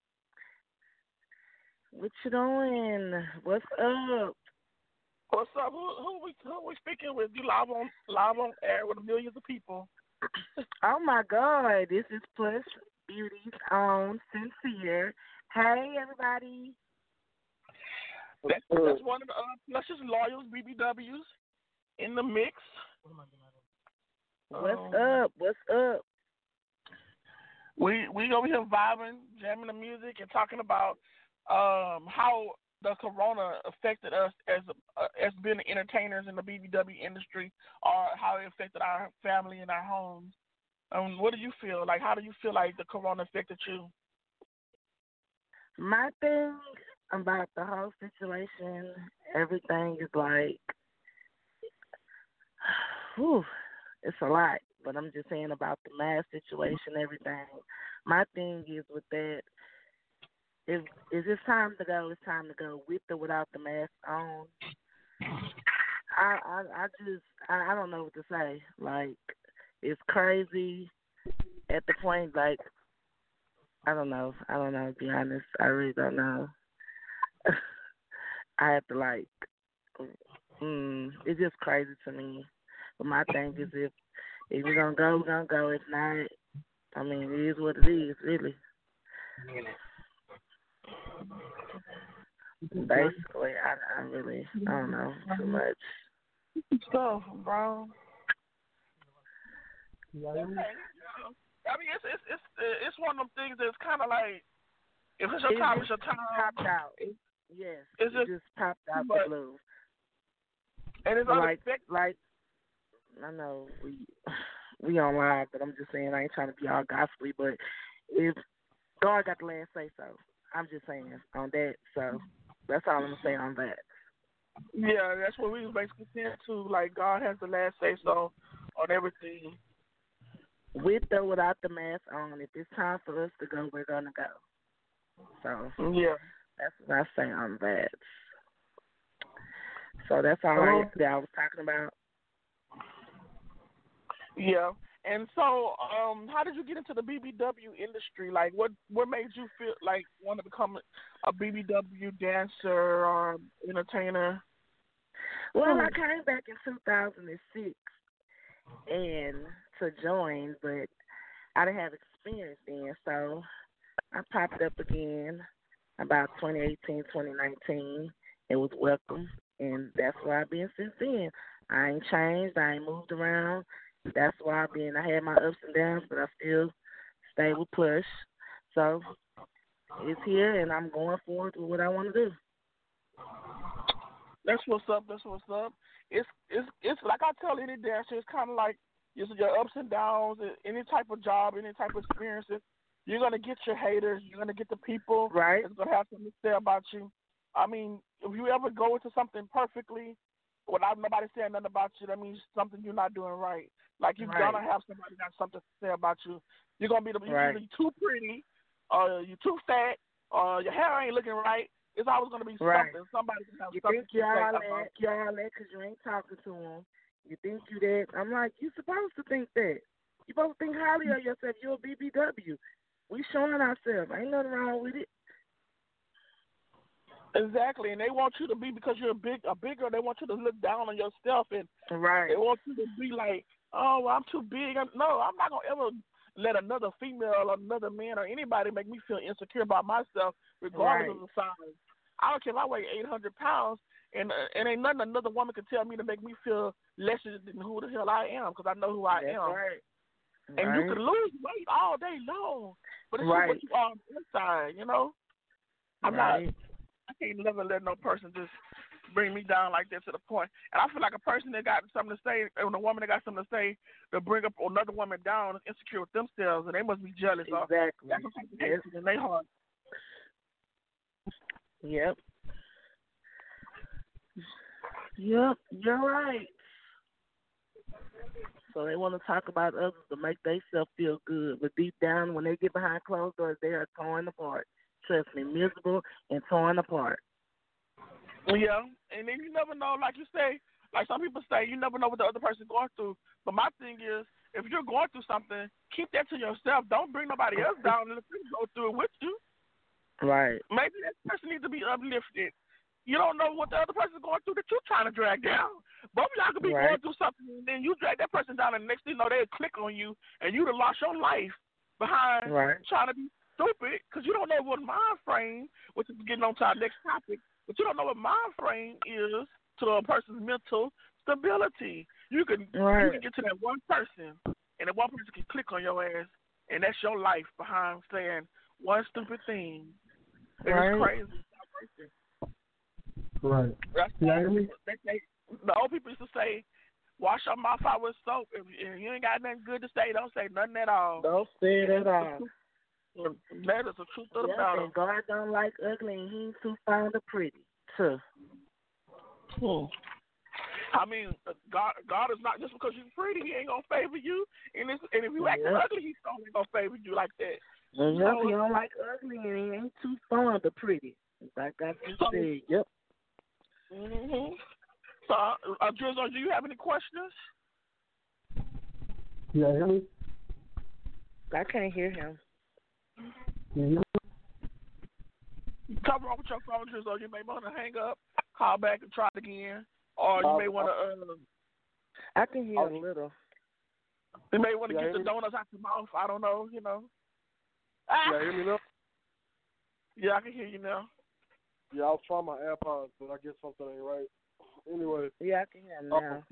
What you doing? What's up? What's up? Who we speaking with? You live on air with millions of people. Oh my God! This is Plush Beauty's own Sincere. Hey, everybody. That's one of the Plush's loyals, BBWs, in the mix. What's up? What's up? We over here vibing, jamming the music, and talking about how the corona affected us as being entertainers in the BBW industry, or how it affected our family and our homes. What do you feel? Like, how do you feel like the corona affected you? My thing about the whole situation, everything is like, whew, it's a lot. But I'm just saying about the mask situation, everything. My thing is with that, if it's time to go, it's time to go with or without the mask on. I don't know what to say. Like, it's crazy at the point, like, I don't know, to be honest. I really don't know. I have to, like, it's just crazy to me. But my thing is if we're going to go, we're going to go. If not, I mean, it is what it is, really. Basically, I really don't know too much. Stuff, bro. I mean, it's one of them things that's kind of like, if it's your time, it's your time. Popped out. It just popped out but, the blue. And it's like I know we on live, but I'm just saying, I ain't trying to be all gospelly, but if God got the last say so, I'm just saying on that. So that's all I'm gonna say on that. Yeah, that's what we was basically saying too. Like, God has the last say so on everything. With or without the mask on, if it's time for us to go, we're gonna go. So yeah, that's what I say on that. So that's all that I was talking about. Yeah. And so, how did you get into the BBW industry? Like, what made you feel like want to become a BBW dancer or entertainer? Well, I came back in 2006 and to join, but I didn't have experience then, so I popped up again about 2018, 2019. It was welcome, and that's where I've been since then. I ain't changed. I ain't moved around. That's why I've been. I had my ups and downs, but I still stay with Plush. So it's here, and I'm going forward with what I want to do. That's what's up. That's what's up. It's like I tell any dancer, it's kind of like your ups and downs. Any type of job, any type of experiences, you're gonna get your haters. You're gonna get the people that's gonna have something to say about you. I mean, if you ever go into something perfectly without nobody saying nothing about you, that means something you're not doing right. Like, you're gonna have somebody got something to say about you. You're gonna be you're too pretty, or you're too fat, or your hair ain't looking right. It's always gonna be something. Somebody can have something to say about you. You're all that because you ain't talking to them. You think you that. I'm like, you're supposed to think that. You're supposed to think highly of yourself. You're a BBW. We showing ourselves. Ain't nothing wrong with it. Exactly, and they want you to be, because you're bigger. They want you to look down on yourself, and they want you to be like, oh, well, I'm too big. No, I'm not gonna ever let another female or another man or anybody make me feel insecure about myself, regardless of the size. I don't care if I weigh 800 pounds, and ain't nothing another woman can tell me to make me feel lesser than who the hell I am, because I know who I am. And you can lose weight all day long, but it's what you are on the inside, you know? I can't never let no person just bring me down like that to the point. And I feel like a person that got something to say, and a woman that got something to say, to bring up another woman down is insecure with themselves, and they must be jealous. Exactly. That's in their heart. Yep. Yep, you're right. So they want to talk about others to make themselves feel good, but deep down, when they get behind closed doors, they are torn apart. Trust me, miserable and torn apart. Yeah, and then you never know, like you say, like some people say, you never know what the other person's going through. But my thing is, if you're going through something, keep that to yourself. Don't bring nobody else down and go through it with you. Right. Maybe that person needs to be uplifted. You don't know what the other person's going through that you're trying to drag down. Both of y'all could be going through something, and then you drag that person down, and the next thing you know, they'll click on you, and you'd have lost your life behind trying to be stupid, because you don't know what mind frame, which is getting on to our next topic, but you don't know what mind frame is to a person's mental stability. You can get to that one person, and that one person can click on your ass, and that's your life behind saying one stupid thing. And it's crazy. Right. They say, the old people used to say, wash your mouth out with soap. If you ain't got nothing good to say, don't say nothing at all. Don't say it at all. That is the truth of the matter. And God don't like ugly, and he ain't too fond of pretty, too. I mean, God is not, just because you're pretty, he ain't going to favor you. And if you act ugly, he's only going to favor you like that. Yep, he don't like ugly, and he ain't too fond of pretty. Like I just said, yep. Mm-hmm. So, Drizzo, do you have any questions? Yeah, hear me? I can't hear him. Come on with your phone, Drizzo. You may want to hang up, call back, and try it again. Or you may want to... I can hear a little. You may want to get the donuts out your mouth. I don't know, you know. Yeah, hear me now? Yeah, I can hear you now. Yeah, I was trying my AirPods, but I guess something ain't right. Anyway. Yeah, I can hear now.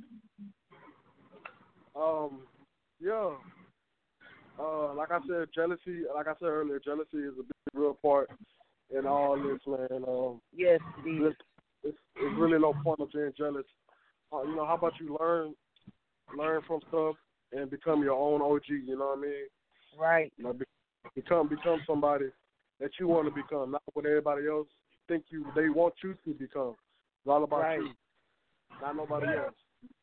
Like I said, jealousy. Like I said earlier, jealousy is a big, real part in all this, man. Yes, it is. It's really no point of being jealous. You know, how about you learn from stuff and become your own OG? You know what I mean? Right. You know, become somebody that you want to become, not what everybody else think they want you to become. It's all about you, not nobody else.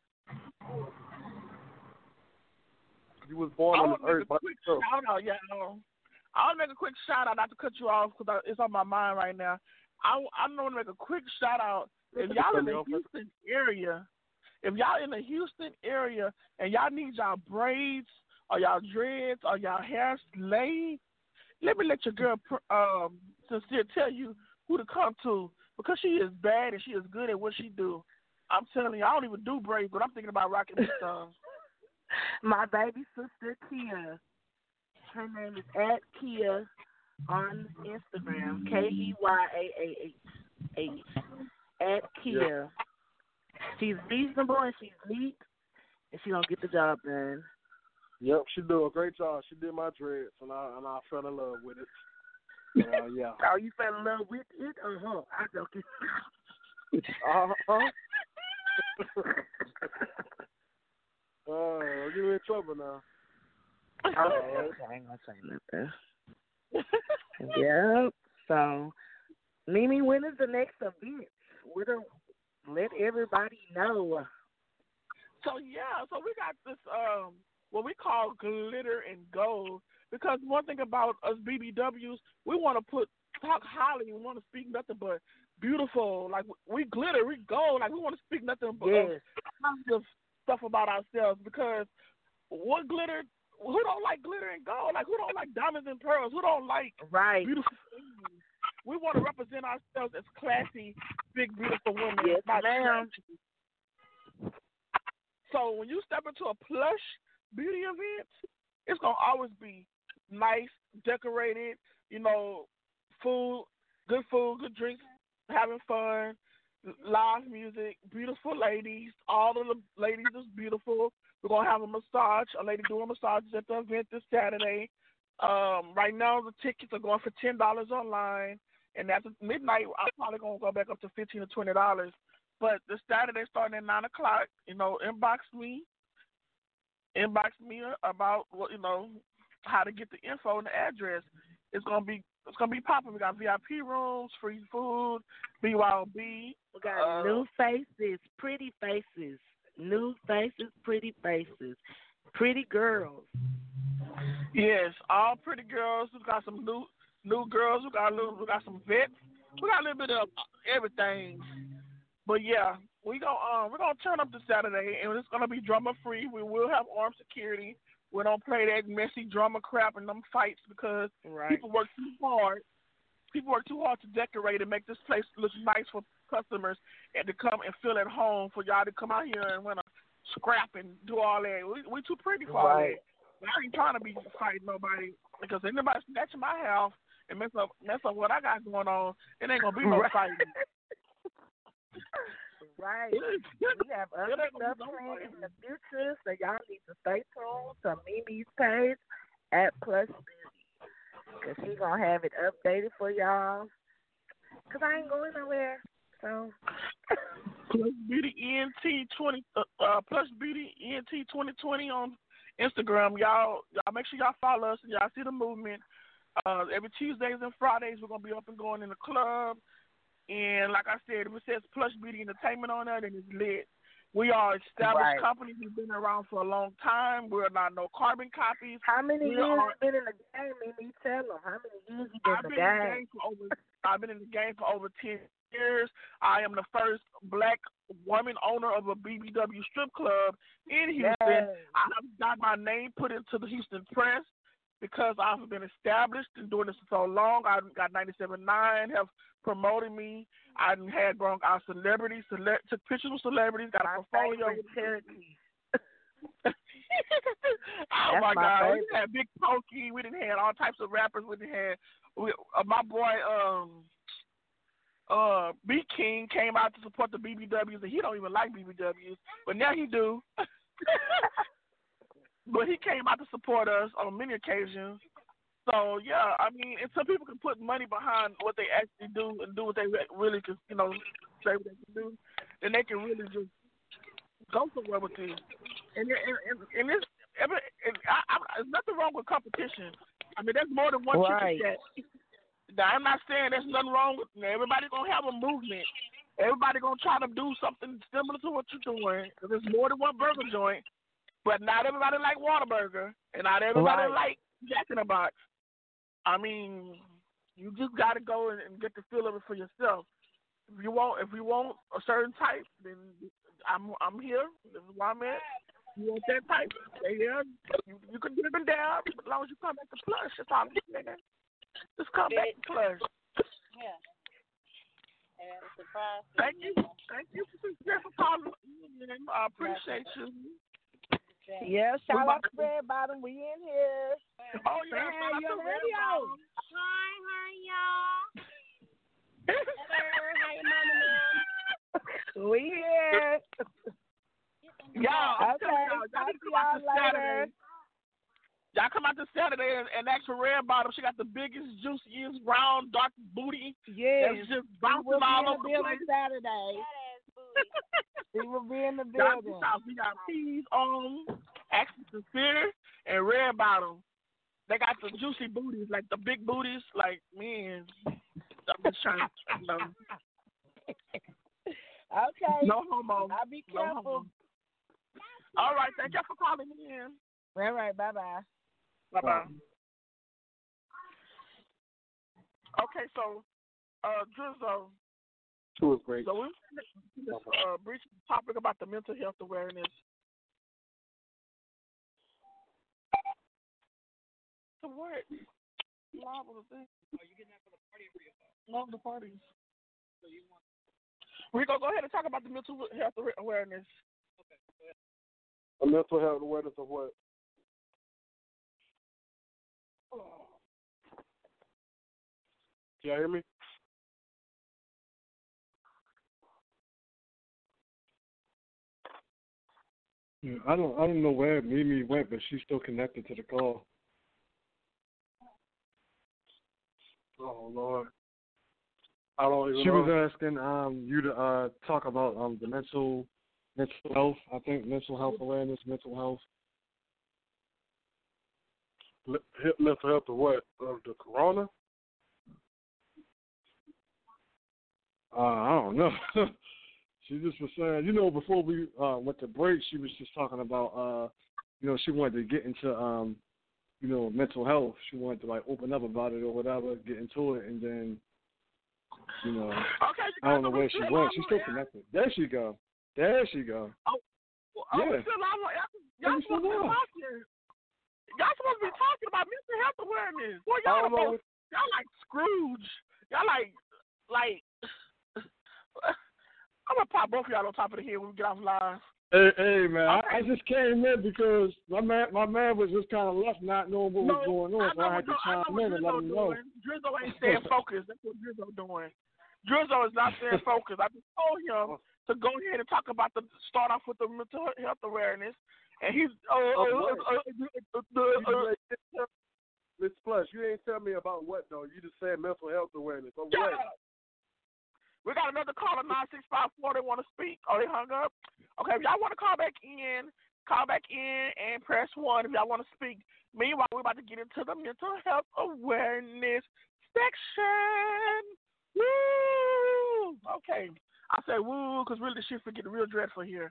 You was born on this earth by yourself. I'll make a quick shout out, not to cut you off because it's on my mind right now. I want to make a quick shout out. If y'all in the Houston area, and y'all need y'all braids or y'all dreads or y'all hair slayed, let me let your girl Sincere tell you who to come to, because she is bad and she is good at what she do. I'm telling you, I don't even do braids, but I'm thinking about rocking these songs. My baby sister Kia, her name is @Kia on Instagram, KEYAAH, @Kia. She's reasonable and she's neat, and she gonna get the job done. Yep, she do a great job. She did my dreads, and I fell in love with it. Yeah. Oh, you fell in love with it? Uh-huh. I joking. You're getting in trouble now. Okay, I ain't gonna say nothing. Yep. So, Mimi, when is the next event? Let everybody know. So we got this what we call glitter and gold, because one thing about us BBWs, we want to talk highly. We want to speak nothing but beautiful. Like, we glitter, we gold. Like, we want to speak nothing but positive stuff about ourselves, because what glitter? Who don't like glitter and gold? Like, who don't like diamonds and pearls? Who don't like beautiful things? We want to represent ourselves as classy, big, beautiful women. Yes, ma'am. So when you step into a plush beauty event, it's going to always be nice, decorated, you know, food, good drinks, having fun, live music, beautiful ladies. All of the ladies is beautiful. We're going to have a massage, a lady doing massages at the event this Saturday. Right now, the tickets are going for $10 online, and after midnight, I'm probably going to go back up to $15 or $20. But this Saturday, starting at 9 o'clock, you know, inbox me about what, you know, how to get the info and the address. It's going to be It's gonna be popping. We got VIP rooms, free food, BYOB. We got new faces, pretty faces, new faces, pretty faces, pretty girls. Yes, all pretty girls. We got some new girls. We got some vets. We got a little bit of everything. But yeah, we're gonna turn up this Saturday, and it's gonna be drama free. We will have armed security. We don't play that messy drama crap and them fights because people work too hard. People work too hard to decorate and make this place look nice for customers and to come and feel at home for y'all to come out here and want to scrap and do all that. We too pretty for all that. I ain't trying to be fighting nobody because if anybody snatching my house and mess up what I got going on, it ain't gonna be no fighting. Right. We have other stuff planned in the future, so y'all need to stay tuned to Mimi's page at Plush Beauty, because she's going to have it updated for y'all, because I ain't going nowhere, so. Plush Beauty ENT 2020 on Instagram. Y'all make sure y'all follow us and y'all see the movement. Every Tuesdays and Fridays, we're going to be up and going in the club. And like I said, if it says Plush Beauty Entertainment on there, then it's lit. We are an established company. We've been around for a long time. We're not no carbon copies. How many years you been in the game? Mimi, tell them. How many years you been in the game? I've been in the game for over 10 years. I am the first black woman owner of a BBW strip club in Houston. I have got my name put into the Houston Press because I've been established and doing this for so long. I got 97.9, have promoted me. I had brought out celebrities, took pictures with celebrities, got a portfolio. Oh my God. Favorite. We didn't have Big Pokey. We didn't have all types of rappers. We didn't have my boy B King came out to support the BBWs, and he don't even like BBWs, but now he do. But he came out to support us on many occasions. So, yeah, I mean, if some people can put money behind what they actually do and do what they really can, say what they can do, then they can really just go somewhere with this. And there's nothing wrong with competition. I mean, there's more than one chicken shack. Now, I'm not saying there's nothing wrong with it. Everybody's going to have a movement. Everybody's going to try to do something similar to what you're doing. There's more than one burger joint. But not everybody like Whataburger, and not everybody like Jack in the Box. I mean, you just got to go and get the feel of it for yourself. If you want a certain type, then I'm here. This is where I'm at. You want that type? Stay there. You can get them down as long as you come back to Plush. That's all I'm saying. Just come back to Plush. Yeah. And surprise. Thank you for calling. I appreciate you. Yeah, shout out to Red Bottom. We in here. Oh, yeah. Shout out to Red Bottom. Hi, y'all. Hello, how you mama now? We here. Y'all, y'all come out this Saturday. Y'all come out this Saturday and ask for Red Bottom. She got the biggest, juiciest, round, dark booty. Yes. That's just bouncing all over the place. Saturday. We will be in the building. We got peas on, Action Sincere, and Red Bottom. They got the juicy booties, like the big booties. Like, man, I'm just trying to, Okay. No homo. I'll be careful. No all right. Thank you for calling me in. All right. Bye-bye. Bye-bye. Okay, so, Drizzo. It was great. So we're this brief topic about the mental health awareness. So what? Live on the thing. Are you getting that for the party or for yourself? No, the parties. So you want? We're gonna go ahead and talk about the mental health awareness. Okay, go ahead. A mental health awareness of what? Can y'all hear me? Yeah, I don't know where Mimi went, but she's still connected to the call. Oh Lord, I don't even She know. was asking you to talk about the mental health. I think mental health awareness, mental health. Mental health of what? Of the corona? I don't know. She just was saying, before we went to break, she was just talking about, she wanted to get into, mental health. She wanted to like open up about it or whatever, get into it, and then, okay, I don't know where she went. She's still connected. There she go. Oh, yeah. Y'all supposed to be talking. Y'all supposed to be talking about mental health awareness. Boy, y'all like Scrooge. Y'all like. I'm gonna pop both of y'all on top of the head when we get off live. Hey man, I just came in because my man was just kind of left not knowing what was going on, so I had to chime in and let him know. Drizzo ain't staying focused. That's what Drizzo doing. Drizzo is not staying focused. I just told him to go ahead and talk about start off with the mental health awareness, and he's Miss Plush, you ain't tell me about what though. You just said mental health awareness. What? We got another caller, 9654. They want to speak. Oh, they hung up. Okay, if y'all want to call back in and press 1 if y'all want to speak. Meanwhile, we're about to get into the mental health awareness section. Woo! Okay. I say woo because really the shit's getting real dreadful here.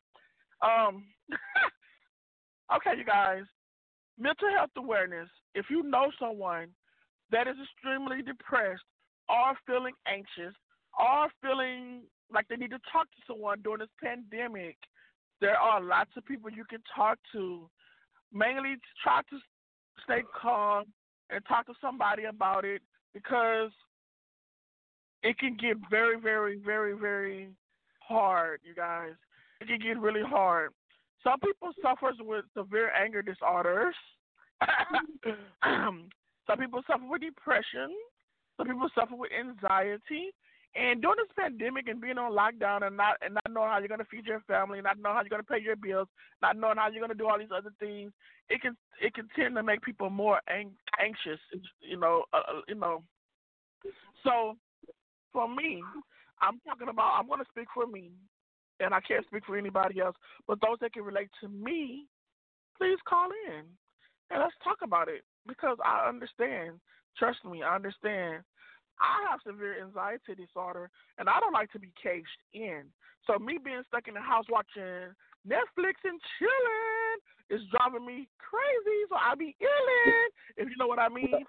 Okay, you guys. Mental health awareness. If you know someone that is extremely depressed or feeling anxious or feeling like they need to talk to someone during this pandemic, there are lots of people you can talk to. Mainly try to stay calm and talk to somebody about it because it can get very, very, very, very hard, you guys. It can get really hard. Some people suffer with severe anger disorders. Some people suffer with depression. Some people suffer with anxiety. And during this pandemic and being on lockdown and not knowing how you're going to feed your family, not knowing how you're going to pay your bills, not knowing how you're going to do all these other things, it can tend to make people more anxious, So for me, I'm going to speak for me, and I can't speak for anybody else, but those that can relate to me, please call in and let's talk about it because I understand. Trust me, I understand. I have severe anxiety disorder, and I don't like to be caged in. So me being stuck in the house watching Netflix and chilling is driving me crazy. So I be illing, if you know what I mean.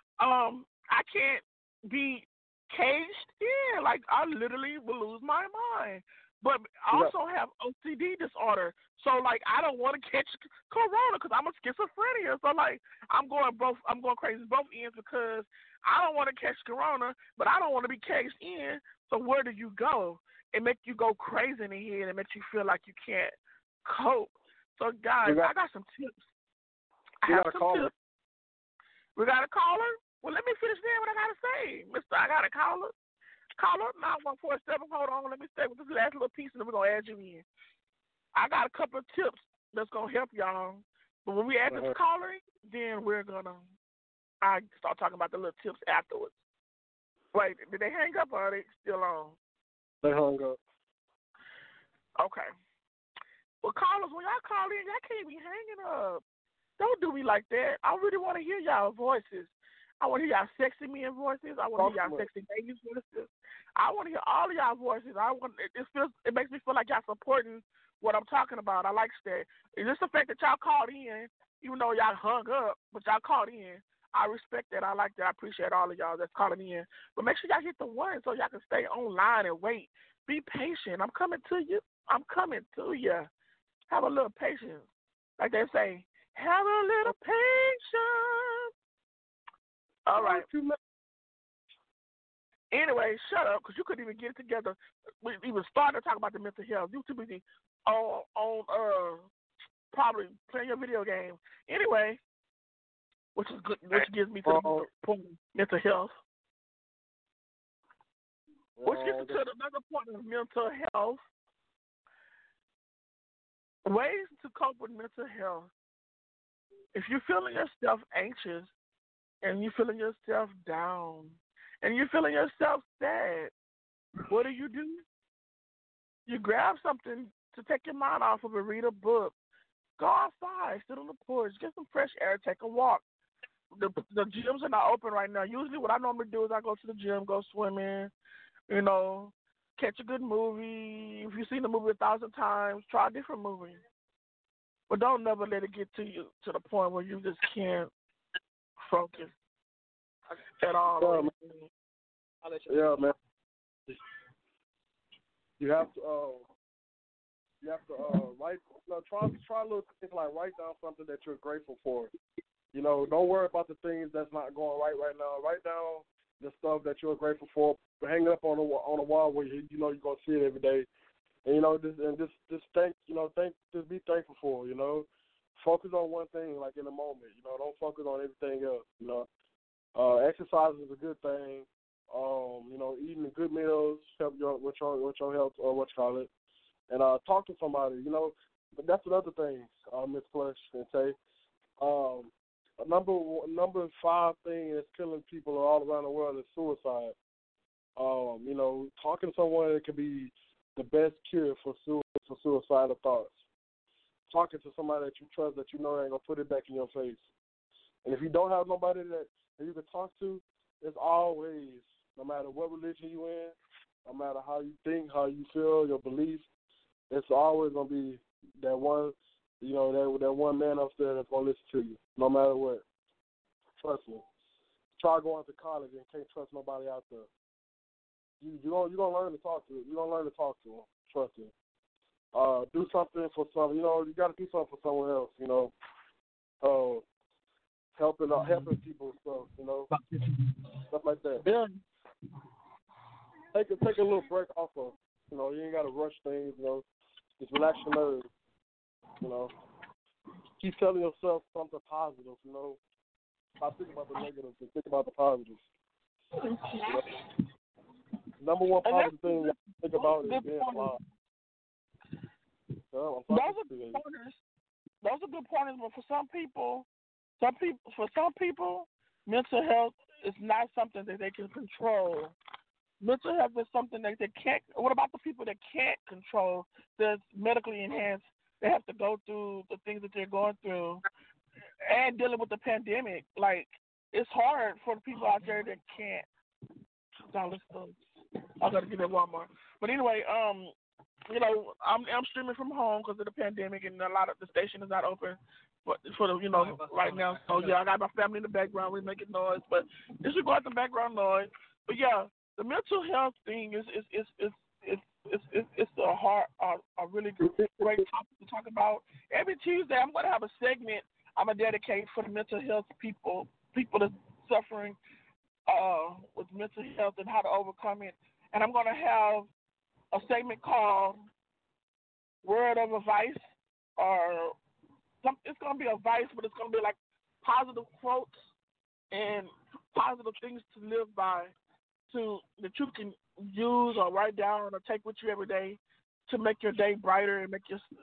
I can't be caged in. Like, I literally will lose my mind. But I also have OCD disorder. So, like, I don't want to catch corona because I'm a schizophrenia. So, like, I'm going crazy both ends because I don't want to catch corona, but I don't want to be caged in. So where do you go? It makes you go crazy in the head and makes you feel like you can't cope. So, guys, I got some tips. I have some tips. We got a caller? Well, let me finish saying what I got to say. Mister, I got a caller. Caller, 9147. Hold on. Let me stay with this last little piece, and then we're going to add you in. I got a couple of tips that's going to help y'all. But when we add this caller, then we're going to start talking about the little tips afterwards. Wait, did they hang up or are they still on? They hung up. Okay. Well, callers, when y'all call in, y'all can't be hanging up. Don't do me like that. I really want to hear y'all voices. I want to hear y'all sexy men voices. I want to hear y'all sexy ladies voices. I want to hear all of y'all voices. It makes me feel like y'all supporting what I'm talking about. I like that. It's just the fact that y'all called in, even though y'all hung up, but y'all called in. I respect that. I like that. I appreciate all of y'all that's calling in. But make sure y'all hit the 1 so y'all can stay online and wait. Be patient. I'm coming to you. Have a little patience. Like they say, have a little patience. All right. Anyway, shut up, because you couldn't even get it together. We even started to talk about the mental health. You too busy on probably playing your video game. Anyway, which is good, which gives me to the point of mental health. Which gets to another point of mental health. Ways to cope with mental health. If you're feeling yourself anxious and you're feeling yourself down and you're feeling yourself sad, what do? You grab something to take your mind off of it, read a book, go outside, sit on the porch, get some fresh air, take a walk. The gyms are not open right now. Usually what I normally do is I go to the gym, go swimming, catch a good movie. If you've seen the movie 1,000 times, try a different movie. But don't never let it get to you to the point where you just can't focus at all. Yeah, man. You have to write. Try little things like write down something that you're grateful for. Don't worry about the things that's not going right now. Write down the stuff that you're grateful for. Hang it up on a wall where you're gonna see it every day. And just think. Just be thankful for. Focus on one thing, like in the moment. Don't focus on everything else. Exercise is a good thing. Eating the good meals help with your health or what you call it. And talk to somebody. But that's another thing, Miss Plush, and say. Number 5 thing that's killing people all around the world is suicide. Talking to someone that can be the best cure for suicidal thoughts. Talking to somebody that you trust, that you know ain't gonna put it back in your face. And if you don't have nobody that you can talk to, it's always, no matter what religion you in, no matter how you think, how you feel, your beliefs, it's always gonna be that one. That one man upstairs that's gonna listen to you, no matter what. Trust me. Try going to college and can't trust nobody out there. You're gonna learn to talk to. You're gonna learn to talk to them. Trust me. Do something for some. You got to do something for someone else. Helping people, stuff like that. Yeah. Take a little break off of. You ain't got to rush things. Just relax your nerves. Keep telling yourself something positive, Stop thinking about the negatives and think about the positives. Number one positive thing to think about is being alive. Those are good pointers, but for some people, mental health is not something that they can control. Mental health is something that they can't. What about the people that can't control? That's medically enhanced. They have to go through the things that they're going through and dealing with the pandemic. Like, it's hard for the people out there that can't. I got to get at Walmart. But anyway, I'm streaming from home because of the pandemic, and a lot of the station is not open for the right now. So yeah, I got my family in the background. We're making noise, but this should go out the background noise. But yeah, the mental health thing is a really great topic to talk about. Every Tuesday, I'm going to have a segment I'm going to dedicate for the mental health people that's suffering with mental health and how to overcome it. And I'm going to have a segment called Word of Advice, it's going to be advice, but it's going to be like positive quotes and positive things to live by that you can use or write down or take with you every day to make your day brighter and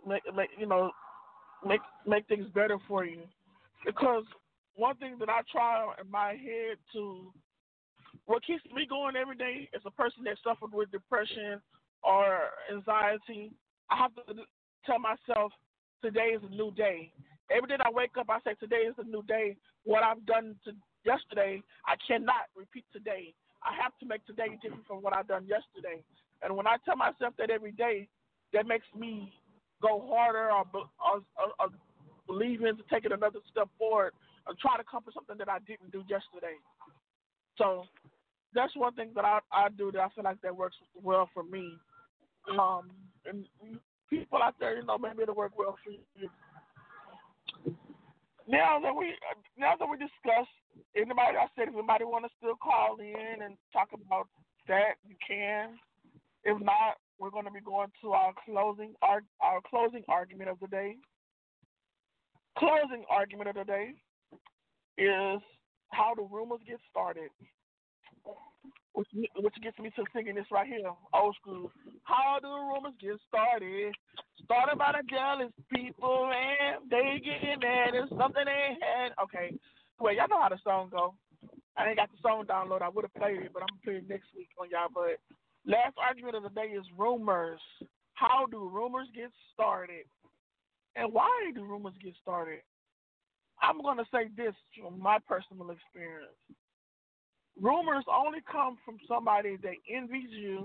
make things better for you. Because one thing that I try in my head what keeps me going every day as a person that suffered with depression or anxiety, I have to tell myself today is a new day. Every day I wake up, I say today is a new day. What I've done yesterday, I cannot repeat today. I have to make today different from what I've done yesterday. And when I tell myself that every day, that makes me go harder or believe into taking another step forward and try to accomplish something that I didn't do yesterday. So that's one thing that I do that I feel like that works well for me. And people out there, maybe it'll work well for you. Now that we discussed, if anybody want to still call in and talk about that, you can. If not, we're going to be going to our closing argument of the day. Closing argument of the day is how do rumors get started, which gets me to singing this right here, old school. How do rumors get started? Started by the jealous people, and they get mad at something they had. Okay, well, y'all know how the song go. I ain't got the song downloaded. I would have played it, but I'm going to play it next week on y'all. But last argument of the day is rumors. How do rumors get started? And why do rumors get started? I'm going to say this from my personal experience. Rumors only come from somebody that envies you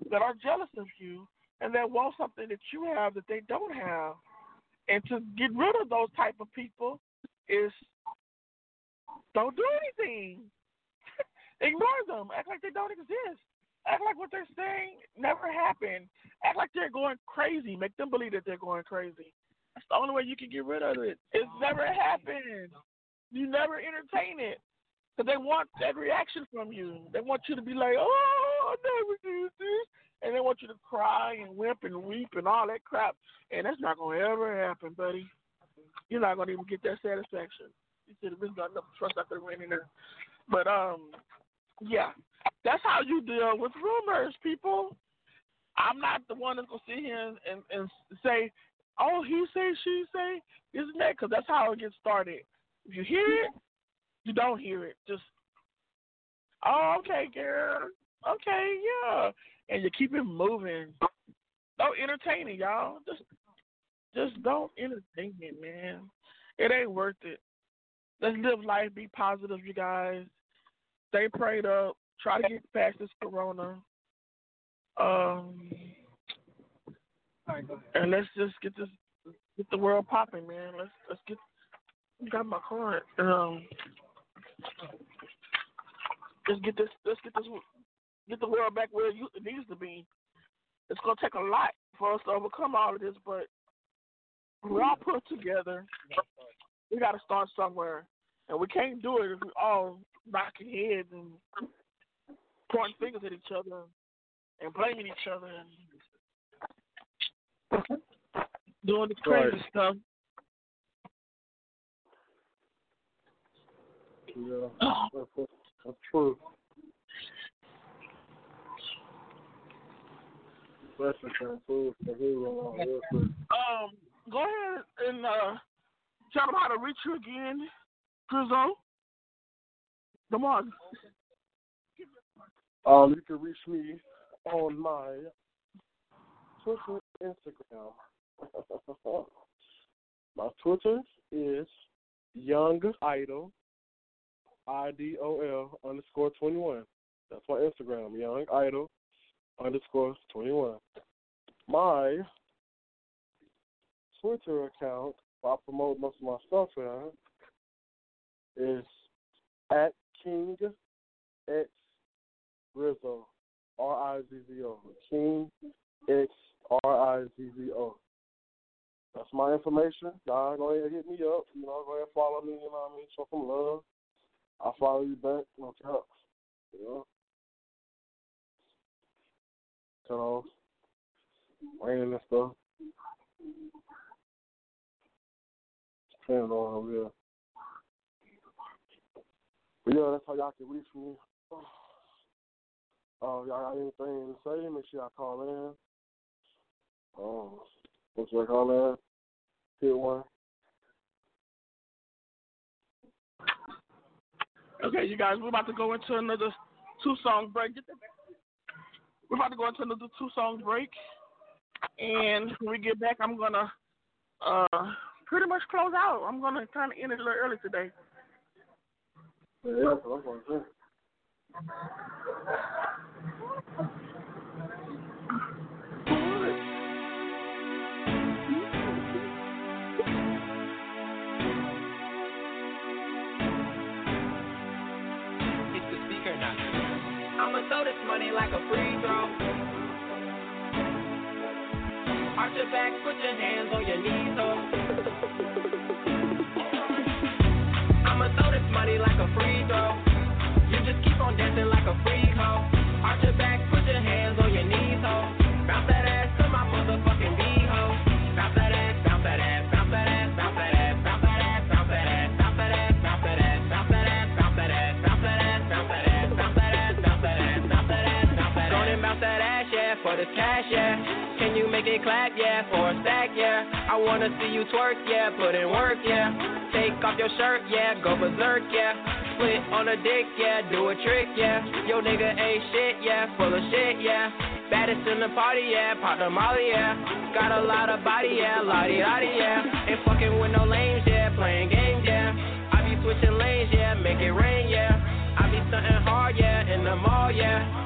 that are jealous of you and that want something that you have that they don't have. And to get rid of those type of people is don't do anything. Ignore them. Act like they don't exist. Act like what they're saying never happened. Act like they're going crazy. Make them believe that they're going crazy. That's the only way you can get rid of it. It's never happened. You never entertain it. Because they want that reaction from you. They want you to be like, oh, I never did this. And they want you to cry and whimp and weep and all that crap. And that's not going to ever happen, buddy. You're not going to even get that satisfaction. You should have been got enough trust after the went in there. But, yeah, that's how you deal with rumors, people. I'm not the one that's going to sit here and say, oh, he say, she say, isn't that? Because that's how it gets started. If you hear it, you don't hear it. Just, oh, okay, girl. Okay, yeah. And you keep it moving. Don't entertain it, y'all. Just don't entertain it, man. It ain't worth it. Let's live life. Be positive, you guys. Stay prayed up. Try to get past this corona. And let's just get the world popping, man. Let's get. You got my card. Let's get the world back where it needs to be. It's gonna take a lot for us to overcome all of this, but we're all put together. We got to start somewhere, and we can't do it if we all knocking heads and pointing fingers at each other and blaming each other and doing the crazy stuff. Yeah, that's true. Go ahead and tell them how to reach you again, Drizzo. Come on. You can reach me on my Twitter, Instagram. My Twitter is Young Idol, IDOL _21. That's my Instagram, Young Idol _21. My Twitter account, I promote most of my stuff in, is at King X Rizzo, RIZZO. King X RIZZO. That's my information. Y'all go ahead and hit me up. Go ahead and follow me. You know what I mean? Show some love. I'll follow you back. No caps. Turn off. Raining and stuff. Turn it on over here. But yeah, that's how y'all can reach me. Y'all got anything to say? Make sure y'all call in. Once you call in, hit one. Okay, you guys, we're about to go into another 2-song break. We're about to go into another 2-song break. And when we get back, I'm going to pretty much close out. I'm going to kind of end it a little early today. Yeah, that's what I'm going to do. I'ma throw this money like a free throw. Arch your back, put your hands on your knees, oh. I'ma throw this money like a free throw. You just keep on dancing like a freak, ho. Arch your back, put your hands on your knees, ho. Bounce that ass to my motherfucking beat, ho. Bounce that ass, bounce that ass, bounce that ass, bounce that ass, bounce that ass, bounce that ass, bounce that ass, bounce that ass, bounce that ass, bounce that ass, bounce that ass, bounce that ass, bounce that ass, bounce that ass, bounce that ass, bounce that ass. Go and bounce that ass, yeah, for this cash, yeah. Can you make it clap, yeah, for a stack, yeah. I wanna see you twerk, yeah, put in work, yeah. Take off your shirt, yeah, go berserk, yeah. Split on a dick, yeah, do a trick, yeah. Yo nigga ain't shit, yeah, full of shit, yeah. Baddest in the party, yeah, pop the molly, yeah. Got a lot of body, yeah, lottie-dottie, yeah. Ain't fucking with no lames, yeah, playing games, yeah. I be switching lanes, yeah, make it rain, yeah. I be stunting hard, yeah, in the mall, yeah. Riding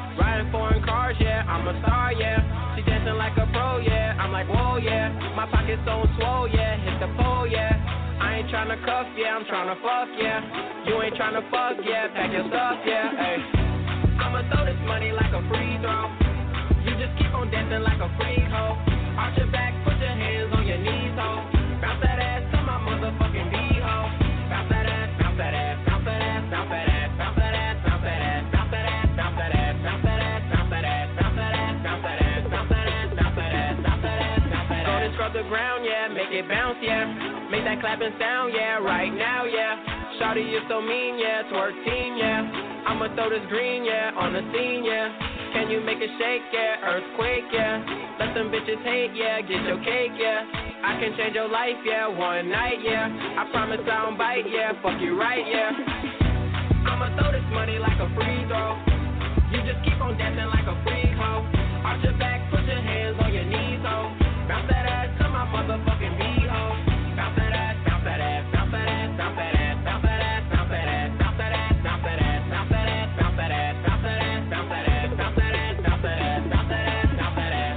foreign cars, yeah. I'm a star, yeah. She dancing like a pro, yeah. I'm like, whoa, yeah. My pocket's so swole, yeah. Hit the pole, yeah. I ain't tryna cuff, yeah. I'm tryna fuck, yeah. You ain't tryna fuck, yeah. Pack your stuff, yeah. Ay. I'ma throw this money like a free throw. You just keep on dancing like a freak hoe. Arch your back, put your hands on your knees, ho. Bounce that ass to my motherfucking beat, ho. Bounce that ass, bounce that ass, bounce that ass, bounce that ass, bounce that ass, bounce that ass, bounce that ass, bounce that ass, bounce that ass, bounce that ass, bounce that ass, bounce that ass, bounce that ass, bounce that ass, bounce that ass, bounce that ass. Go and scrub the ground, yeah, make it bounce, yeah. Make that clapping sound, yeah, right now, yeah. Shawty, you so mean, yeah, twerk team, yeah. I'ma throw this green, yeah, on the scene, yeah. Can you make it shake, yeah, earthquake, yeah. Let them bitches hate, yeah, get your cake, yeah. I can change your life, yeah, one night, yeah. I promise I don't bite, yeah, fuck you right, yeah. I'ma throw this money like a free throw. You just keep on dancing like a freak hoe. Arch your back, put your hands on your knees, ho. Bounce that ass to my motherfucking beat, ho. Bounce that ass, bounce that ass, bounce that ass, bounce that ass, bounce that ass, bounce that ass, bounce that ass, bounce that ass, bounce that ass, bounce that ass, bounce that ass, bounce that ass, bounce that ass, bounce that ass, bounce that ass, bounce that ass.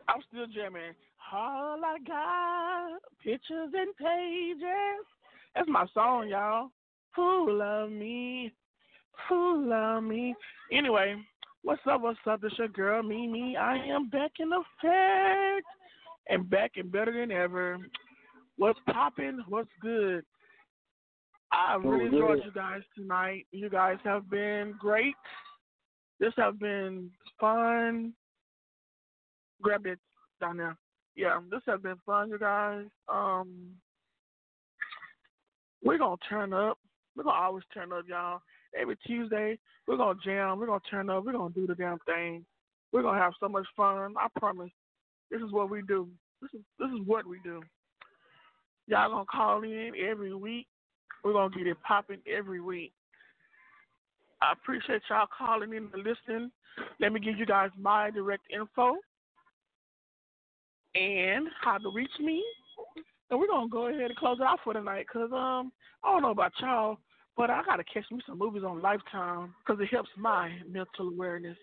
I'm still jamming. All I got, pictures and pages. That's my song, y'all. Who love me? Who love me? Anyway, what's up? It's your girl, Mimi. I am back in effect and back and better than ever. What's popping? What's good? I really enjoyed you guys tonight. You guys have been great. This has been fun. Grab it down there. Yeah, this has been fun, you guys. We're going to turn up. We're going to always turn up, y'all. Every Tuesday, we're going to jam. We're going to turn up. We're going to do the damn thing. We're going to have so much fun. I promise. This is what we do. This is what we do. Y'all going to call in every week. We're going to get it popping every week. I appreciate y'all calling in and listening. Let me give you guys my direct info and how to reach me. And we're going to go ahead and close it out for tonight because I don't know about y'all, but I got to catch me some movies on Lifetime because it helps my mental awareness.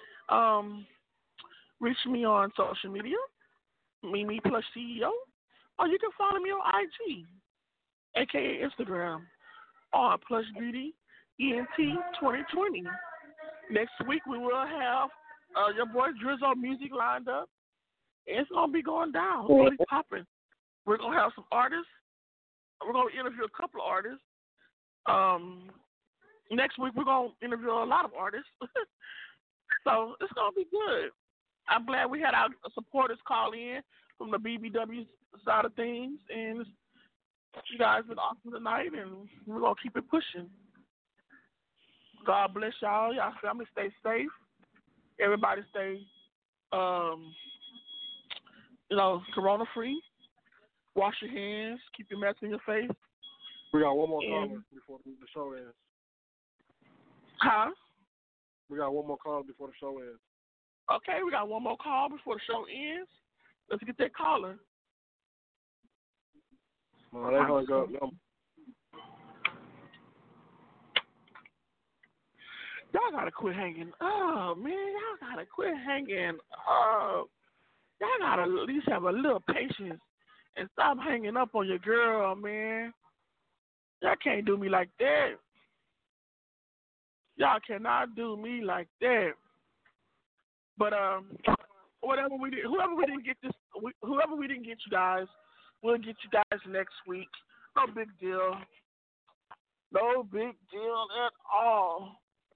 Reach me on social media, Mimi Plush CEO, or you can follow me on IG, a.k.a. Instagram, on Plush Beauty ENT 2020. Next week we will have your boy Drizzo music lined up. It's going to be going down. It's going to be popping. We're going to have some artists. We're going to interview a couple of artists. Next week we're going to interview a lot of artists. So it's going to be good. I'm glad we had our supporters call in from the BBW side of things. And you guys been awesome tonight, and we're going to keep it pushing. God bless y'all. Y'all family stay safe. Everybody stay, corona free. Wash your hands. Keep your mask in your face. We got one more caller before the show ends. Huh? We got one more call before the show ends. Okay, we got one more call before the show ends. Let's get that caller. No, they hung up. Y'all gotta quit hanging up, man. Y'all gotta quit hanging up. Y'all gotta at least have a little patience and stop hanging up on your girl, man. Y'all can't do me like that. Y'all cannot do me like that. But whoever we didn't get you guys, we'll get you guys next week. No big deal. No big deal at all.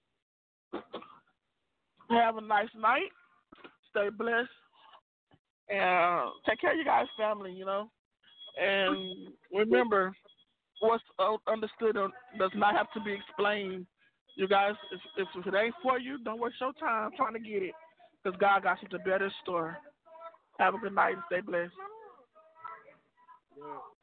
Have a nice night. Stay blessed. And take care of your guys' family, And remember, what's understood does not have to be explained. You guys, if it ain't for you, don't waste your time trying to get it. Because God got something better in store. Have a good night and stay blessed. Yeah.